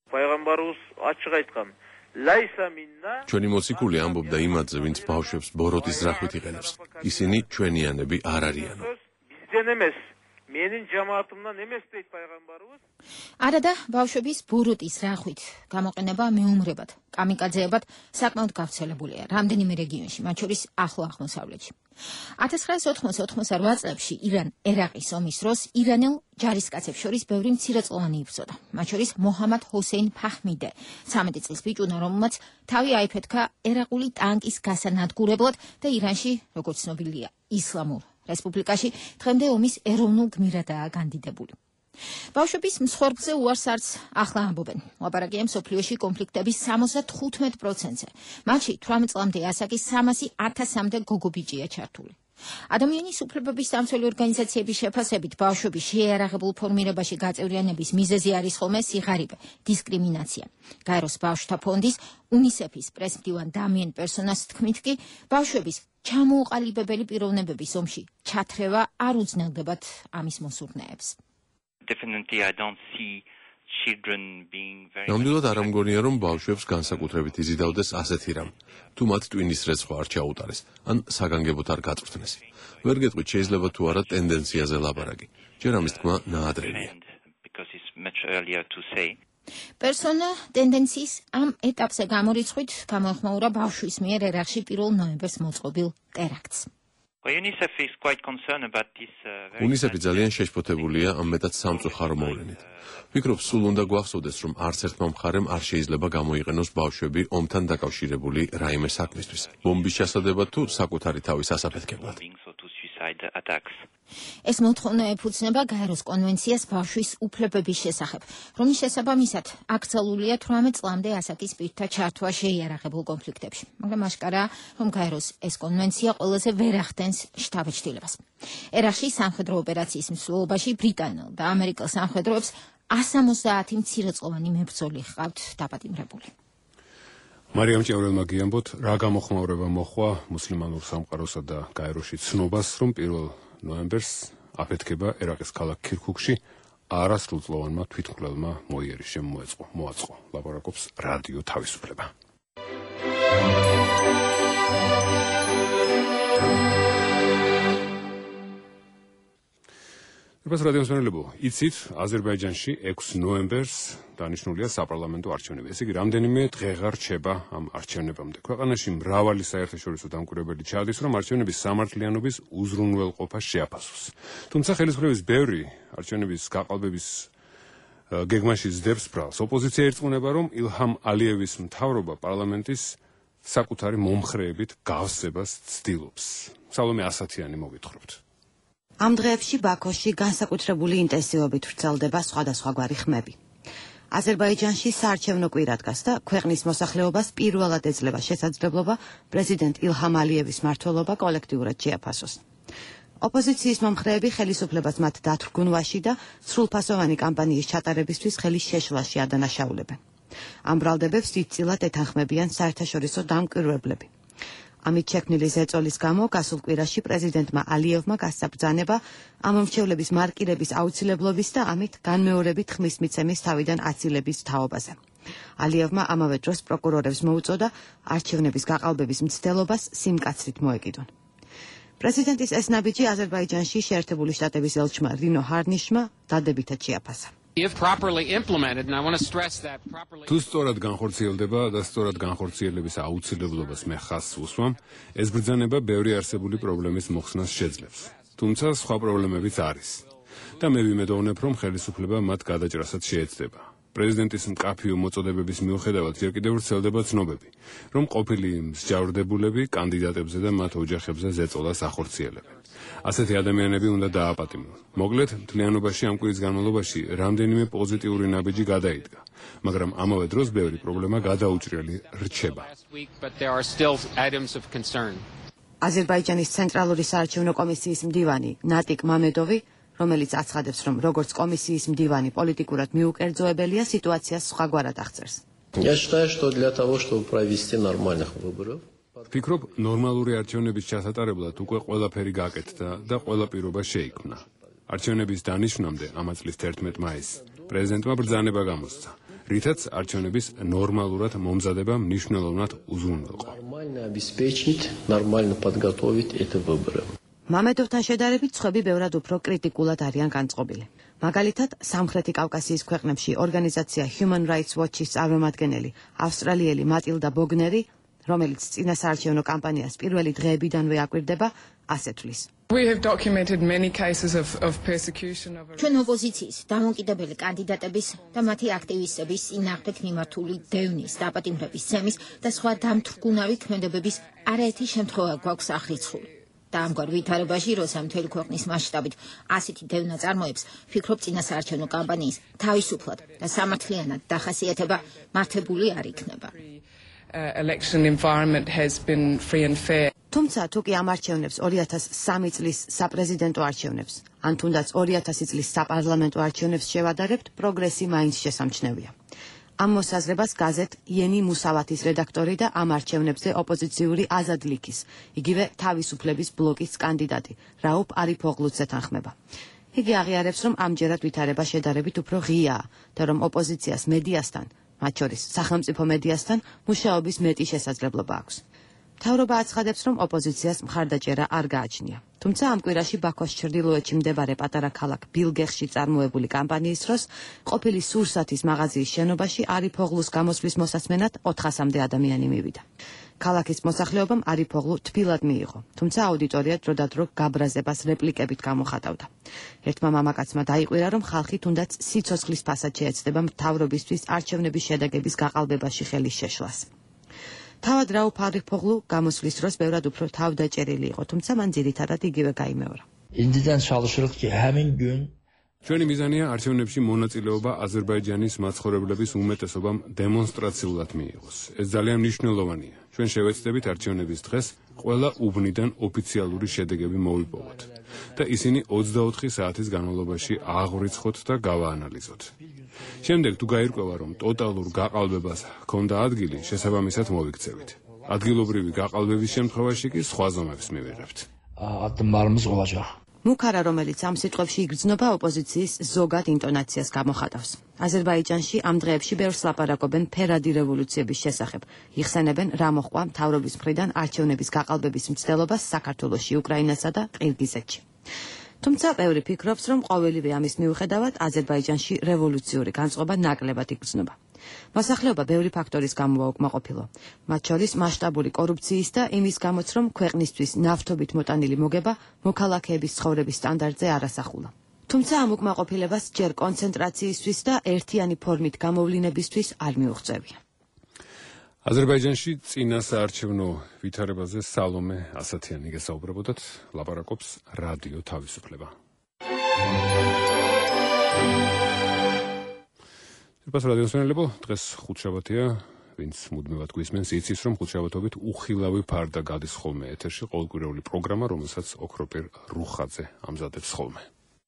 ჩვენი მოციქული ამბობდა იმათზე, ვინც ბავშვებს ბოროტის ძრახვით იყენებს. ისინი ჩვენიანები არ არიანო. არადა ბავშვების ბოროტის რახვით გამოყენება მეუმრებად, კამიკაძეებად საკმაოდ გავრცელებულია რამდენიმე რეგიონში, მათ შორის ახლო აღმოსავლეთში. 1988 წლებში ირან-ერაყის ომის დროს ირანელ ჯარისკაცებს შორის ბევრი მცირეწლოვანი იბრძოდა. მათ შორის მოჰამად ჰოსეინ ფაჰმიდე, 13 წლის ბიჭუნა, რომელმაც თავი აიფეთქა ერაყული ტანკის გასანადგურებლად და ირანში, როგორც ცნობილია, ისლამურ რესპუბლიკაში დღემდე ომის ეროვნულ გმირადაა განდიდებული. ბავშვების მსხვერპლზე უარს არც ახლა ამბობენ. ლაპარაკია მსოფლიოში კონფლიქტების 75%-ზე. მათში 18 წლამდე ასაკის 300,000-მდე გოგო ბიჭია ჩართული. ადამიანის უფლებების დამცველი ორგანიზაციების შეფასებით ბავშვების შეიარაღებულ ფორმირებაში გაწევრიანების მიზეზი არის ხოლმე სიღარიბე, დისკრიმინაცია. გაეროს ბავშვთა ფონდის UNICEF-ის პრესმდივან დამიენ პერსონას თქმით კი, ბავშვების ჩამოუყალიბებელი პიროვნებების ომში ჩათრევა არ უძნელდებათ ამის მოსურნეებს. Definitely I don't see children being very ნამდვილად არ ამგონია რომ ბავშვებს განსაკუთრებით იზიდავდეს ასეთი რამ თუ მათ ტვინის რეცხვა არ ჩაუტარეს ან საგანგებოდ არ გაწვრთნეს ვერ გეტყვით შეიძლება თუ არა ტენდენციაზე ლაბარაკი ჯერ ამის თქმა ნაადრევია because it's much earlier to say პერსონა ტენდენციის ამ ეტაპზე გამორიცხვით გამოეხმაურა ბავშვის მიერ ერაყში 1 ნოემბერს მოწყობილ ტერაქტს. UNICEF is quite concerned about this UNICEF ძალიან შეშფოთებულია ამ მეტად სამწუხარო მოვლენით. ვფიქრობ, სულ უნდა გვახსოვდეს, რომ არც ერთმა მხარემ არ შეიძლება გამოიყენოს ბავშვები ომთან დაკავშირებული რაიმე საქმისთვის. ბომბის ჩასადებად თუ საკუთარი თავის ასაფეთქებლად. ეს მოთხოვნა ეფუძნება გაეროს კონვენციას ბავშვის უფლებების შესახებ, რომლის შესაბამისად აკრძალულია 18 წლამდე ასაკის პირთა ჩართვა შეიარაღებულ კონფლიქტებში. მაგრამ აშკარაა, რომ გაეროს ეს კონვენცია ყველაზე ვერ ახდენს შთაბეჭდილებას. ერაყში სამხედრო ოპერაციის მსვლელობაში ბრიტანელ და ამერიკელ სამხედროებს 170 მცირეწლოვანი მებრძოლი ჰყავთ დაპატიმრებული. მარიამ ჭევრელმა გიამბოთ, რა გამოხმაურება მოხვა მუსლიმანურ სამყაროსა და გაეროში ცნობას, რომ 1 ნოემბერს აფეთქება ერაყის ქალაქ ქირქუქში არასრულწლოვანმა თვითმკვლელმა მოიერიშემ მოაწყო. ლაპარაკობს რადიო თავისუფლება.Pas radios მენელებო, იცით, აზერბაიჯანში 6 ნოემბერს დანიშნულია საპარლამენტო არჩევნები. ესე იგი, რამდენიმე დღეღარ რჩება ამ არჩევნებამდე. ქვეყანაში მრავალი საერთაშორისო დამკვირვებელი ჩადის, რომ არჩევნების სამართლიანობის უზრუნველყოფა შეაფასოს. თუმცა ხელისუფლების ბევრი არჩევნების გაყალბების გეგმაში ზდებს ბრალს. ოპოზიცია ირწმუნება, რომ ილჰამ ალიევის მთავრობა პარლამენტის საკუთარი მომხრეებით გავსებას ცდილობს. სალომე ასათიანი მოგითხრობთ. ამ დღეებში ბაქოში განსაკუთრებული ინტენსივობით ვრცელდება სხვადასხვაგვარი ხმები. აზერბაიჯანში საარჩევნო კვირა დგას და ქვეყნის მოსახლეობას პირველად ეძლევა შესაძლებლობა პრეზიდენტ ილჰამ ალიევის მმართველობა კოლექტიურად შეაფასოს. ოპოზიციის მომხრეები ხელისუფლებას მათ დათრგუნვაში და სრულფასოვანი კამპანიის ჩატარებისთვის ხელის შეშლაში ადანაშაულებენ. ამ ბრალდებებს დიდწილად ეთანხმებიან საერთაშორისო დამკვირვებლები. ამით შექმნილი ზეწოლის გამო გასულ კვირაში პრეზიდენტმა ალიევმა გასცა ბრძანება ამ მომრჩევლების მარკირების აუცილებლობის და ამით განმეორებით ხმის მიცემის თავიდან აცილების თაობაზე. ალიევმა ამავე დროს პროკურორებს მოუწოდა არჩევნების გაყალბების მცდელობას სიმკაცრით მოეკიდონ. პრეზიდენტის ეს ნაბიჯი აზერბაიჯანში შეერთებული შტატების ელჩმა რინო ჰარნიშმა დადებითად შეაფასა. If properly implemented, and I want to stress that properly. თუ სწორად განხორციელდება და სწორად განხორციელების აუცილებლობას მე ხაზს უსვამ, ეს ბრძანება ბევრი არსებული პრობლემის მოხსნას შეძლებს. თუმცა სხვა პრობლემებიც არის. და მე ვიმედოვნებ, რომ ხელისუფლება მათ გადაჭრასაც შეეცდება. პრეზიდენტის მკაფიო მოწოდებების მიუხედავად ჯერ კიდევ ვრცელდება ცნობები, რომ ყოფილი მსჯავრდებულები კანდიდატებზე და მათ ოჯახებზე ზეწოლას ახორციელებენ. ასეთი ადამიანები უნდა დააპატიმრონ. მოკლედ, მთლიანობაში ამ კვირის განმავლობაში რამდენიმე პოზიტიური ნაბიჯი გადაიდგა, მაგრამ ამავე დროს ბევრი პრობლემა გადაუჭრელი რჩება. აზერბაიჯანის ცენტრალური საარჩევნო კომისიის მდივანი ნატიკ მამედოვი, რომელიც აცხადებს, რომ როგორც კომისიის მდივანი პოლიტიკურად მიუკერძოებელია, სიტუაციას სხვაგვარად აღწერს. Я считаю, что для того, чтобы провести нормальных выборов ვფიქრობ, ნორმალური არჩევნების ჩასატარებლად უკვე ყველაფერი გაკეთდა და ყველა პირობა შეიქმნა. არჩევნების დანიშვნამდე ამ წლის 11 მაისს პრეზიდენტმა ბრძანება გამოსცა, რითაც არჩევნების ნორმალურად მომზადება მნიშვნელოვნად უზრუნველყო. Нормально обеспечить, нормально подготовить эти выборы. მამედოვთან შედარებით სხვები ბევრად უფრო კრიტიკულად არიან განწყობილი. მაგალითად, სამხრეთი კავკასიის ქვეყნებში ორგანიზაცია Human Rights Watch-ის წარმომადგენელი ავსტრალიელი მატილდა ბოგნერი, რომელიც წინასაარჩევნო კამპანიას პირველი დღეებიდანვე აკვირდება, ასე თვლის. We have documented many cases of persecution of ჩვენ ოპოზიციის დამოუკიდებელი კანდიდატების და მათი აქტივისტების წინააღმდეგ მიმართული დევნის, დაპატიმრების ცემის და სხვა დამთრგუნავი ქმედებების არაერთი შემთხვევა გვაქვს აღრიცხული. და ამგვარ ვითარებაში, როცა მთელი ქვეყნის მასშტაბით ასეთი დევნა წარმოებს, ვფიქრობ, წინასაარჩევნო კამპანიის თავისუფლად და სამართლიანად დახასიათება მართებული არ იქნება. election environment has been free and fair. თუმცა თუ კი ამ არჩევნებს 2003 წლის საპრეზიდენტო არჩევნებს ან თუნდაც 2000 წლის საპარლამენტო არჩევნებს შევადარებთ, პროგრესი მაინც შესამჩნევია. ამ მოსაზრებას გაზეთ იენი მუსავათის რედაქტორი და ამ არჩევნებზე ოპოზიციური აზად ლიქის, იგივე თავისუფლების ბლოკის კანდიდატი რაუფ არიფოღლუც ეთანხმება. იგი აღიარებს, რომ ამჯერად ვითარება შედარებით უფრო ღიაა და რომ ოპოზიციას მედიასთან, მათ შორის სახელმწიფო მედიასთან, მუშაობის მეტი შესაძლებლობა აქვს. მთავრობა აცხადებს, რომ ოპოზიციას მხარდაჭერა არ გააჩნია. თუმცა ამ კვირაში ბაქოს ჩრდილოეთში მდებარე პატარა ქალაქ ბილგეხში წარმოებული კამპანიის დროს ყოფილი სურსათის მაღაზიის შენობაში არიფოღლუს გამოსვლის მოსასმენად 400-მდე ადამიანი მივიდა. ქალაქის მოსახლეობამ არიფოღლუ თბილად მიიღო, თუმცა აუდიტორია დროდადრო გაბრაზებას რეპლიკებით გამოხატავდა. ერთმა მამაკაცმა დაიყვირა, რომ ხალხი თუნდაც სიცოცხლის ფასად შეეცდება მთავრობისთვის არჩევნების შედეგების გაყალბებაში ხელის შეშლას. თავად რაუფ არიფოღლუ გამოსვლის დროს ბევრად უფრო თავდაჭერილი იყო, თუმცა მან ძირითადად იგივე გაიმეორა. ჩვენი მიზანია არჩევნებში მონაწილეობა აზერბაიჯანის მაცხოვრებლების უმეტესობამ დემონსტრაციულად მიიღოს. ეს ძალიან მნიშვნელოვანია. ჩვენ შევეცდებით არჩევნების დღეს ყველა უბნიდან ოფიციალური შედეგები მოვიპოვოთ და ისინი 24 საათის განმავლობაში აღვრიცხოთ და გავაანალიზოთ. შემდეგ თუ გაირკვევა, რომ ტოტალურ გაყალბებას ჰქონდა ადგილი, შესაბამისად მოვიქცევით. ადგილობრივი გაყალბების შემთხვევაში კი სხვა ზომებს მივიღებთ. მუქარა, რომელიც ამ სიტყვებში იგრძნობა, ოპოზიციის ზოგად ინტონაციას გამოხატავს. აზერბაიჯანში ამ დღეებში ბევრს ლაპარაკობენ ფერადი რევოლუციების შესახებ. იხსენებენ, რა მოჰყვა მთავრობის მხრიდან არჩევნების გაყალბების მცდელობას საქართველოში, უკრაინასა და ყირგიზეთში. თუმცა ბევრი ფიქრობს, რომ ყოველივე ამის მიუხედავად აზერბაიჯანში რევოლუციური განწყობა ნაკლებად იგრძნობა. მოსახლეობა ბევრი ფაქტორის გამო უკმაყოფილო, მათ შორის მასშტაბური კორუფციის და იმის გამოც, რომ ქვეყნისთვის ნავთობით მოტანილი მოგება მოქალაქეების ცხოვრების სტანდარტზე არ ასახულა. თუმცა ამ უკმაყოფილებას ჯერ კონცენტრაციისთვის და ერთიანი ფორმით გამოვლინებისთვის არ მიუღწევია. აზერბაიჯანში წინა საარჩევნო ვითარებაზე სალომე ასათიანი გესაუბრებოდათ, ლაპარაკობს რადიო თავისუფლება. Pas რადიოსმენელებო, დღეს ხუთშაბათია, ვინც მუდმივად გვისმენს, იცის, რომ ხუთშაბათობით უხილავი ფარდა გადის ხოლმე ეთერში ყოველკვირეული პროგრამა, რომელსაც ოქროპირ რუხაძე ამზადებს ხოლმე.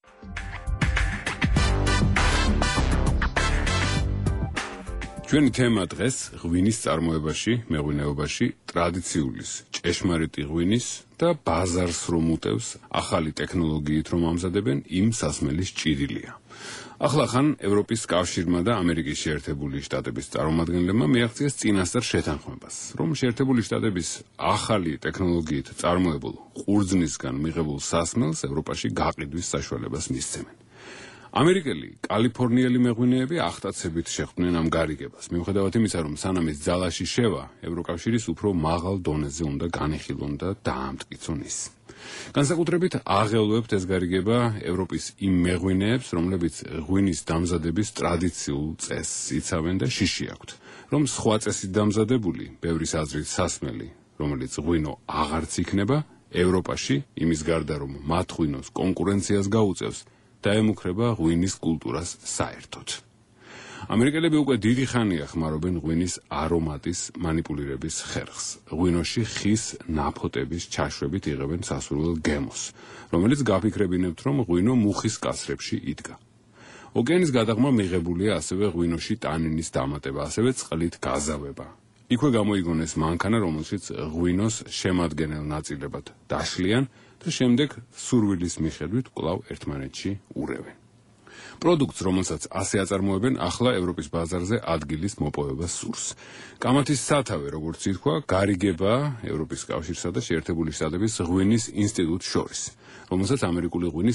ჩვენი თემა დღეს ღვინის წარმოებაში, მეღვინეობაში, ტრადიციulis, ჭეშმარიტი ღვინის და ბაზარს რომ უტევს ახალი ტექნოლოგიით რომ ამზადებენ იმ სასმელის ჭირილია. ახლა ხან ევროპის კავშირმა და ამერიკის შეერთებული შტატების წარმომადგენლებმა მიაღწიეს წინასწარ შეთანხმებას, რომ შეერთებული შტატების ახალი ტექნოლოგიით წარმოებულ ყურძნისგან მიღებულ სასმელს ევროპაში გაყიდვის საშუალებას მისცემენ. ამერიკელი კალიფორნიელი მეღვინეები ახტაცებით შეხვდნენ ამ გარიგებას, მიუხედავად იმისა, რომ სანამ ის ძალაში შევა, ევროკავშირის უფრო მაღალ დონეზე უნდა განიხილონ და დაამტკიცონ ის. განსაკუთრებით აღელვებთ ეს გარიგება ევროპის იმ მეღვინეებს, რომლებიც ღვინის დამზადების ტრადიციულ წესს იცავენ და შიში აქვთ, რომ სხვა წესით დამზადებული, ბევრის აზრით სასმელი, რომელიც ღვინო აღარც იქნება, ევროპაში, იმის გარდა რომ მათ ღვინოს კონკურენციას გაუწევს, დაემუქრება ღვინის კულტურას საერთოდ. ამერიკელები უკვე დიდი ხანია ხმარობენ ღვინის არომატის მანიპულირების ხერხს. ღვინოში ხის ნაფოტების ჩაშვებით იღებენ სასურველ გემოს, რომელიც გაფიქრებინებთ, რომ ღვინო მუხის კასრებში იდგა. ოკეანის გადაღმა მიღებულია ასევე ღვინოში ტანინის დამატება, ასევე წყლით გაზავება. იქვე გამოიგონეს მანქანა, რომელშიც ღვინოს შემადგენელ ნაწილებად დაშლიან და შემდეგ სურვილის მიხედვით კვლავ ერთმანეთში ურევენ. პროდუქტს, რომელსაც ასე აწარმოებენ, ახლა ევროპის ბაზარზე ადგილის მოპოვება სურს. კამათის სათავე, როგორც ითქვა, გარიგება ევროპის კავშირსა და შეერთებული შტატების ღვინის ინსტიტუტს შორის, რომელსაც ამერიკული ღვინის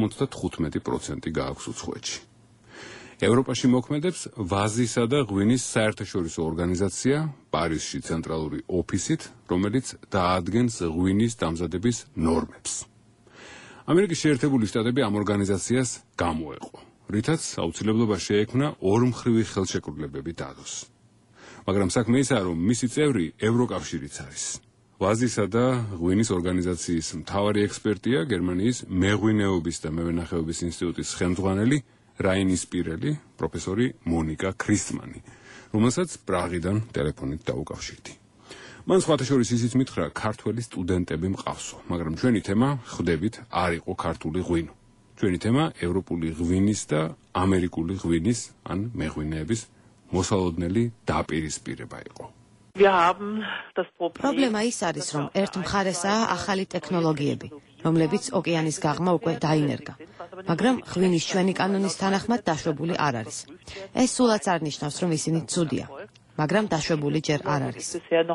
95% გააქვს უცხოეთში. ევროპაში მოქმედებს ვაზისა და ღვინის საერთაშორისო ორგანიზაცია, პარიზში ცენტრალური ოფისით, რომელიც დაადგენს ღვინის დამზადების ნორმებს. ამერიკის შეერთებული შტატები ამ ორგანიზაციას გამოეყო, რითაც აუცილებლობა შეექმნა ორმხრივი ხელშეკრულებები დადოს. მაგრამ საქმე ისაა, რომ მისი წევრი ევროკავშირიც არის. ვაზისა და ღვინის ორგანიზაციის მთავარი ექსპერტია გერმანიის მეღვინეობის და მევენახეობის ინსტიტუტის ხელმძღვანელი რაინისპირელი პროფესორი მონიკა ქრისტმანი, რომელსაც პრაღიდან ტელეფონით დაუკავშირდი. მან სხვათა შორის ისიც მითხრა, ქართველი სტუდენტები მყავსო, მაგრამ ჩვენი თემა ხვდებით არ იყო ქართული ღვინო. ჩვენი თემა ევროპული ღვინის და ამერიკული ღვინის ან მეღვინეების მოსალოდნელი დაპირისპირება იყო. პრობლემა ის არის, რომ ერთ მხარესაა ახალი ტექნოლოგიები, რომლებიც ოკეანის გაღმა უკვე დაინერგა, მაგრამ ღვინის ჩვენი კანონის თანახმად დაშვებული არ არის. ეს სულაც არ ნიშნავს, რომ ისინი ცუდია, მაგრამ დაშვებული ჯერ არ არის.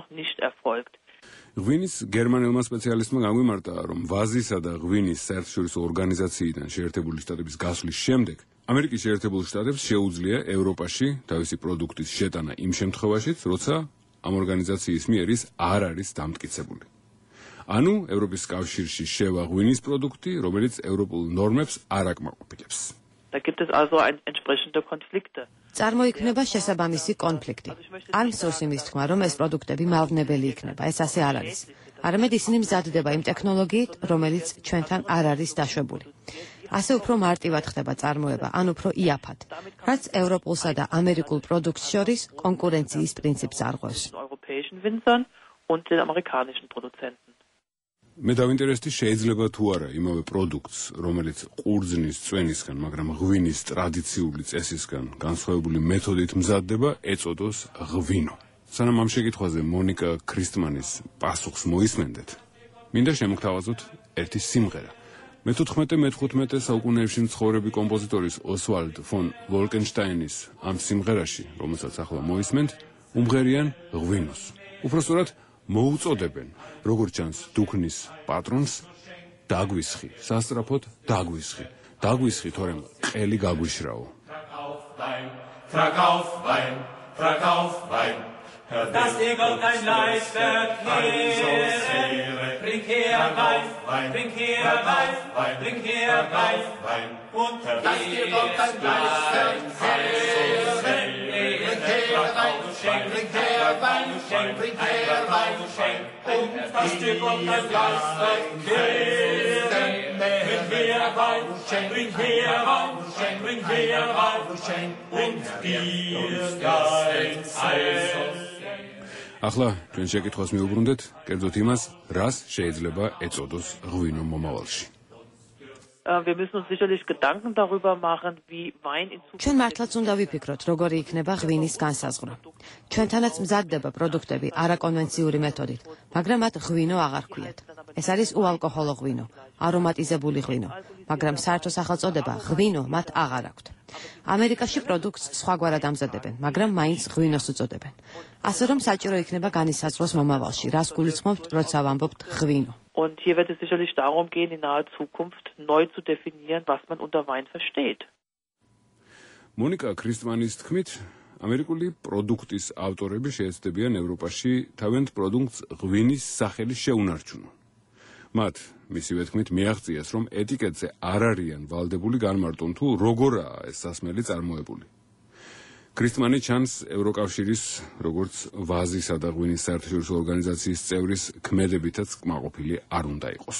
ღვინის გერმანელმა სპეციალისტმა გამიმართა, რომ ვაზისა და ღვინის საერთაშორისო ორგანიზაციიდან შეერთებული შტატების გასვლის შემდეგ ამერიკის შეერთებულ შტატებს შეუძლია ევროპაში თავისი პროდუქტის შეტანა იმ შემთხვევაშიც, როცა ამ ორგანიზაციის მიერ ის არ არის დამტკიცებული. ანუ ევროპის კავშირში შევა ღვინის პროდუქტი, რომელიც ევროპულ ნორმებს არ აკმაყოფილებს. წარმოიქმნება შესაბამისი კონფლიქტი. არ მსურს იმის თქმა, რომ ეს პროდუქტები მავნებელი იქნება, ეს ასე არ არის. არამედ ისინი მზადდება იმ ტექნოლოგიით, რომელიც ჩვენთან არ არის დაშვებული. ასე უფრო მარტივად ხდება წარმოება, ან უფრო იაფად, რაც ევროპულსა და ამერიკულ პროდუქტს შორის კონკურენციის პრინციპს არღვევს. მე დავინტერესდი, შეიძლება თუ არა იმავე პროდუქტს, რომელიც ყურძნის წვენისგან, მაგრამ ღვინის ტრადიციული წესისგან განსხვავებული მეთოდით მზადდება, ეწოდოს ღვინო. სანამ ამ შეკითხვაზე მონიკა ქრისტმანის პასუხს მოისმენდეთ, მინდა შემოგთავაზოთ ერთი სიმღერა. მე-15-მე-15 საუკუნეებში მცხოვრები კომპოზიტორის ოსვალდ ფონ ვოლკენშტაინის ამ სიმღერაში, რომელსაც ახლა მოისმენთ, უმღერიან ღვინოს. უпростоრად მოუწოდებენ, როგორც ჩანს, დუქნის პატრონს დაგვისხი, სასწრაფოდ დაგვისხი. დაგვისხი, თორემ ყელი გაგვიშრაო. Das dir Gott dein Leid verkehre, bring her Wein, bring her Wein, bring her Wein, und das dir Gott dein Leid verkehre, bring her Wein, bring her Wein, bring her Wein, und das dir Gott dein Leid verkehre, bring her Wein, bring her Wein, bring her Wein, und dir dein Heil. ახლა ჩვენ შეკითხვას მივუბრუნდეთ, კერძოდ იმას, რას შეიძლება ეწოდოს ღვინო მომავალში. Wir müssen uns sicherlich Gedanken darüber machen, wie Wein in Zukunft. ჩვენ მართლაც უნდა ვიფიქროთ, როგორი იქნება ღვინის განსაზღვრა. ჩვენთანაც მზადდება პროდუქტები არაკონვენციური მეთოდით, მაგრამ მათ ღვინო აღარ ქვიათ. ეს არის უალკოჰოლო ღვინო, არომატიზებული ღვინო, მაგრამ საერთო სახელწოდება ღვინო მათ აღარ აქვთ. ამერიკაში პროდუქტს სხვაგვარად ამზადებენ, მაგრამ მაინც ღვინოს უწოდებენ. ასე რომ საჭირო იქნება განისაზღვროს მომავალში, რას გულისხმობთ, როცა ვამბობთ ღვინო. Und hier wird es sicherlich darum gehen, in naher Zukunft neu zu definieren, was man unter Wein versteht. მონიკა ქრისტმანის თქმით, ამერიკული პროდუქტის ავტორები შეეცდებიან ევროპაში თავიანთ პროდუქტს ღვინის სახელი შეუნარჩუნონ. მათ, მისივე თქმით, მიაღწიეს, რომ ეტიკეტზე არ არიან ვალდებული განმარტონ თუ როგორაა ეს სასმელი წარმოებული. ქრისტმანი ჩანს ევროკავშირის, როგორც ვაზისა და ღვინის საერთაშორისო ორგანიზაციის წევრის ქმედებითაც კმაყოფილი არ უნდა იყოს.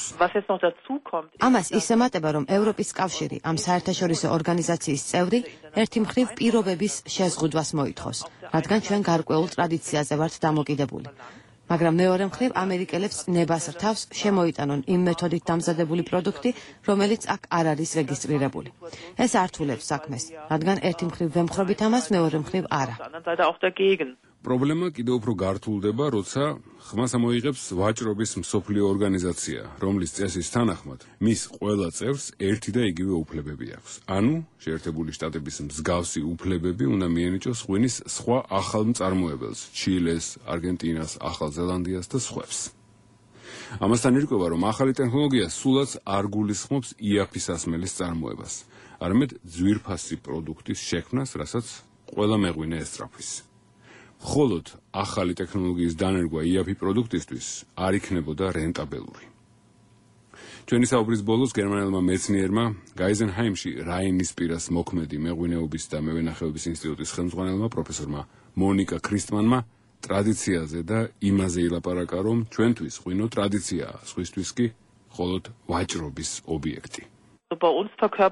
ამას ის ემატება, რომ ევროპის კავშირი ამ საერთაშორისო ორგანიზაციის წევრი ერთი მხრივ პირობების შეზღუდვას მოითხოვს, რადგან ჩვენ გარკვეულ ტრადიციაზე ვართ დამოკიდებული. მაგრამ მეორე მხრივ ამერიკელებს ნებას რთავს შემოიტანონ იმ მეთოდით დამზადებული პროდუქტი, რომელიც აქ არ არის რეგისტრირებული. ეს ართულებს საქმეს, რადგან ერთი მხრივ ვემხრობით ამას, მეორე მხრივ არა. პრობლემა კიდევ უფრო გართულდება, როცა ხმას ამოიღებს ვაჭრობის მსოფლიო ორგანიზაცია, რომლის წესის თანახმად მის ყველა წევრს ერთი და იგივე უფლებები აქვს. ანუ შეერთებული შტატების მსგავსი უფლებები უნდა მიენიჭოს ღვინის სხვა ახალ მწარმოებელს, ჩილეს, არგენტინას, ახალ ზელანდიას და სხვებს. ამასთან ირკვევა, რომ ახალი ტექნოლოგია სულაც არ გულისხმობს იაფი სასმელის წარმოებას, არამედ ძვირფასი პროდუქტის შექმნას, რასაც ყველა მეღვინე ესწრაფვის. მხოლოდ ახალი ტექნოლოგიის დანერგვა იაფი პროდუქტისთვის არ იქნებოდა რენტაბელური. ჩვენი საუბრის ბოლოს გერმანელმა მეცნიერმა გაიზენჰაიმში რაინისპირას მოქმედი მეღვინეობის და მევენახეობის ინსტიტუტის ხელმძღვანელმა პროფესორმა მონიკა ქრისტმანმა ტრადიციაზე და იმაზე ილაპარაკა, რომ ჩვენთვის ღვინო ტრადიციაა, სხვისთვის კი მხოლოდ ვაჭრობის ობიექტი.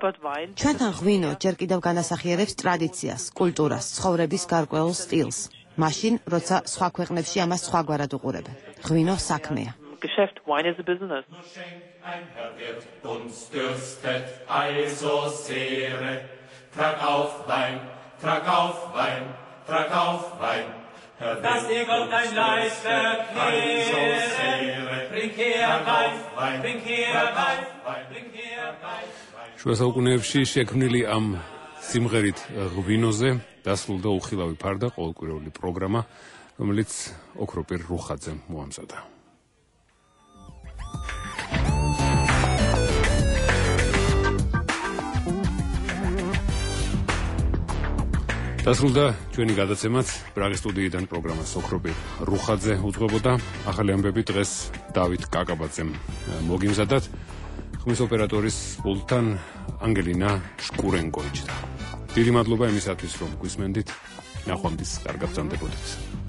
ჩვენთან ღვინო ჯერ კიდევ განასახიერებს ტრადიციას, კულტურას, ცხოვრების გარკვეულ სტილს. მაშინ, როცა სხვა ქვეყნებში ამას სხვაგვარად უყურებენ. ღვინო საქმეა. Geschäft, wine is a business. Ein Herr wird uns dürstet, also Sehre. Trag auf Wein, trag auf Wein, trag auf Wein. Dass dir Gott dein Leid verkehre. Bring her Wein, bring her Wein, bring her Wein. შუა საუკუნეებში შექმნილი ამ სიმღერით ღვინოზე დასრულდა უხილავი ფარდა ყოველკვირეული პროგრამა, რომელიც ოქროპირ რუხაძემ მოამზადა. დასრულდა ჩვენი გადაცემაც. პრაღის სტუდიიდან პროგრამას ოქროპირ რუხაძე უძღვებოდა. ახალი ამბები დღეს დავით კაკაბაძემ მოგიმზადათ. ხმის ოპერატორის პულტთან ანგელინა შკურენკო იჭდა. დიდი მადლობა იმისათვის, რომ გვისმენდით. ნახვამდის კარგად გრძანდებოდეთ.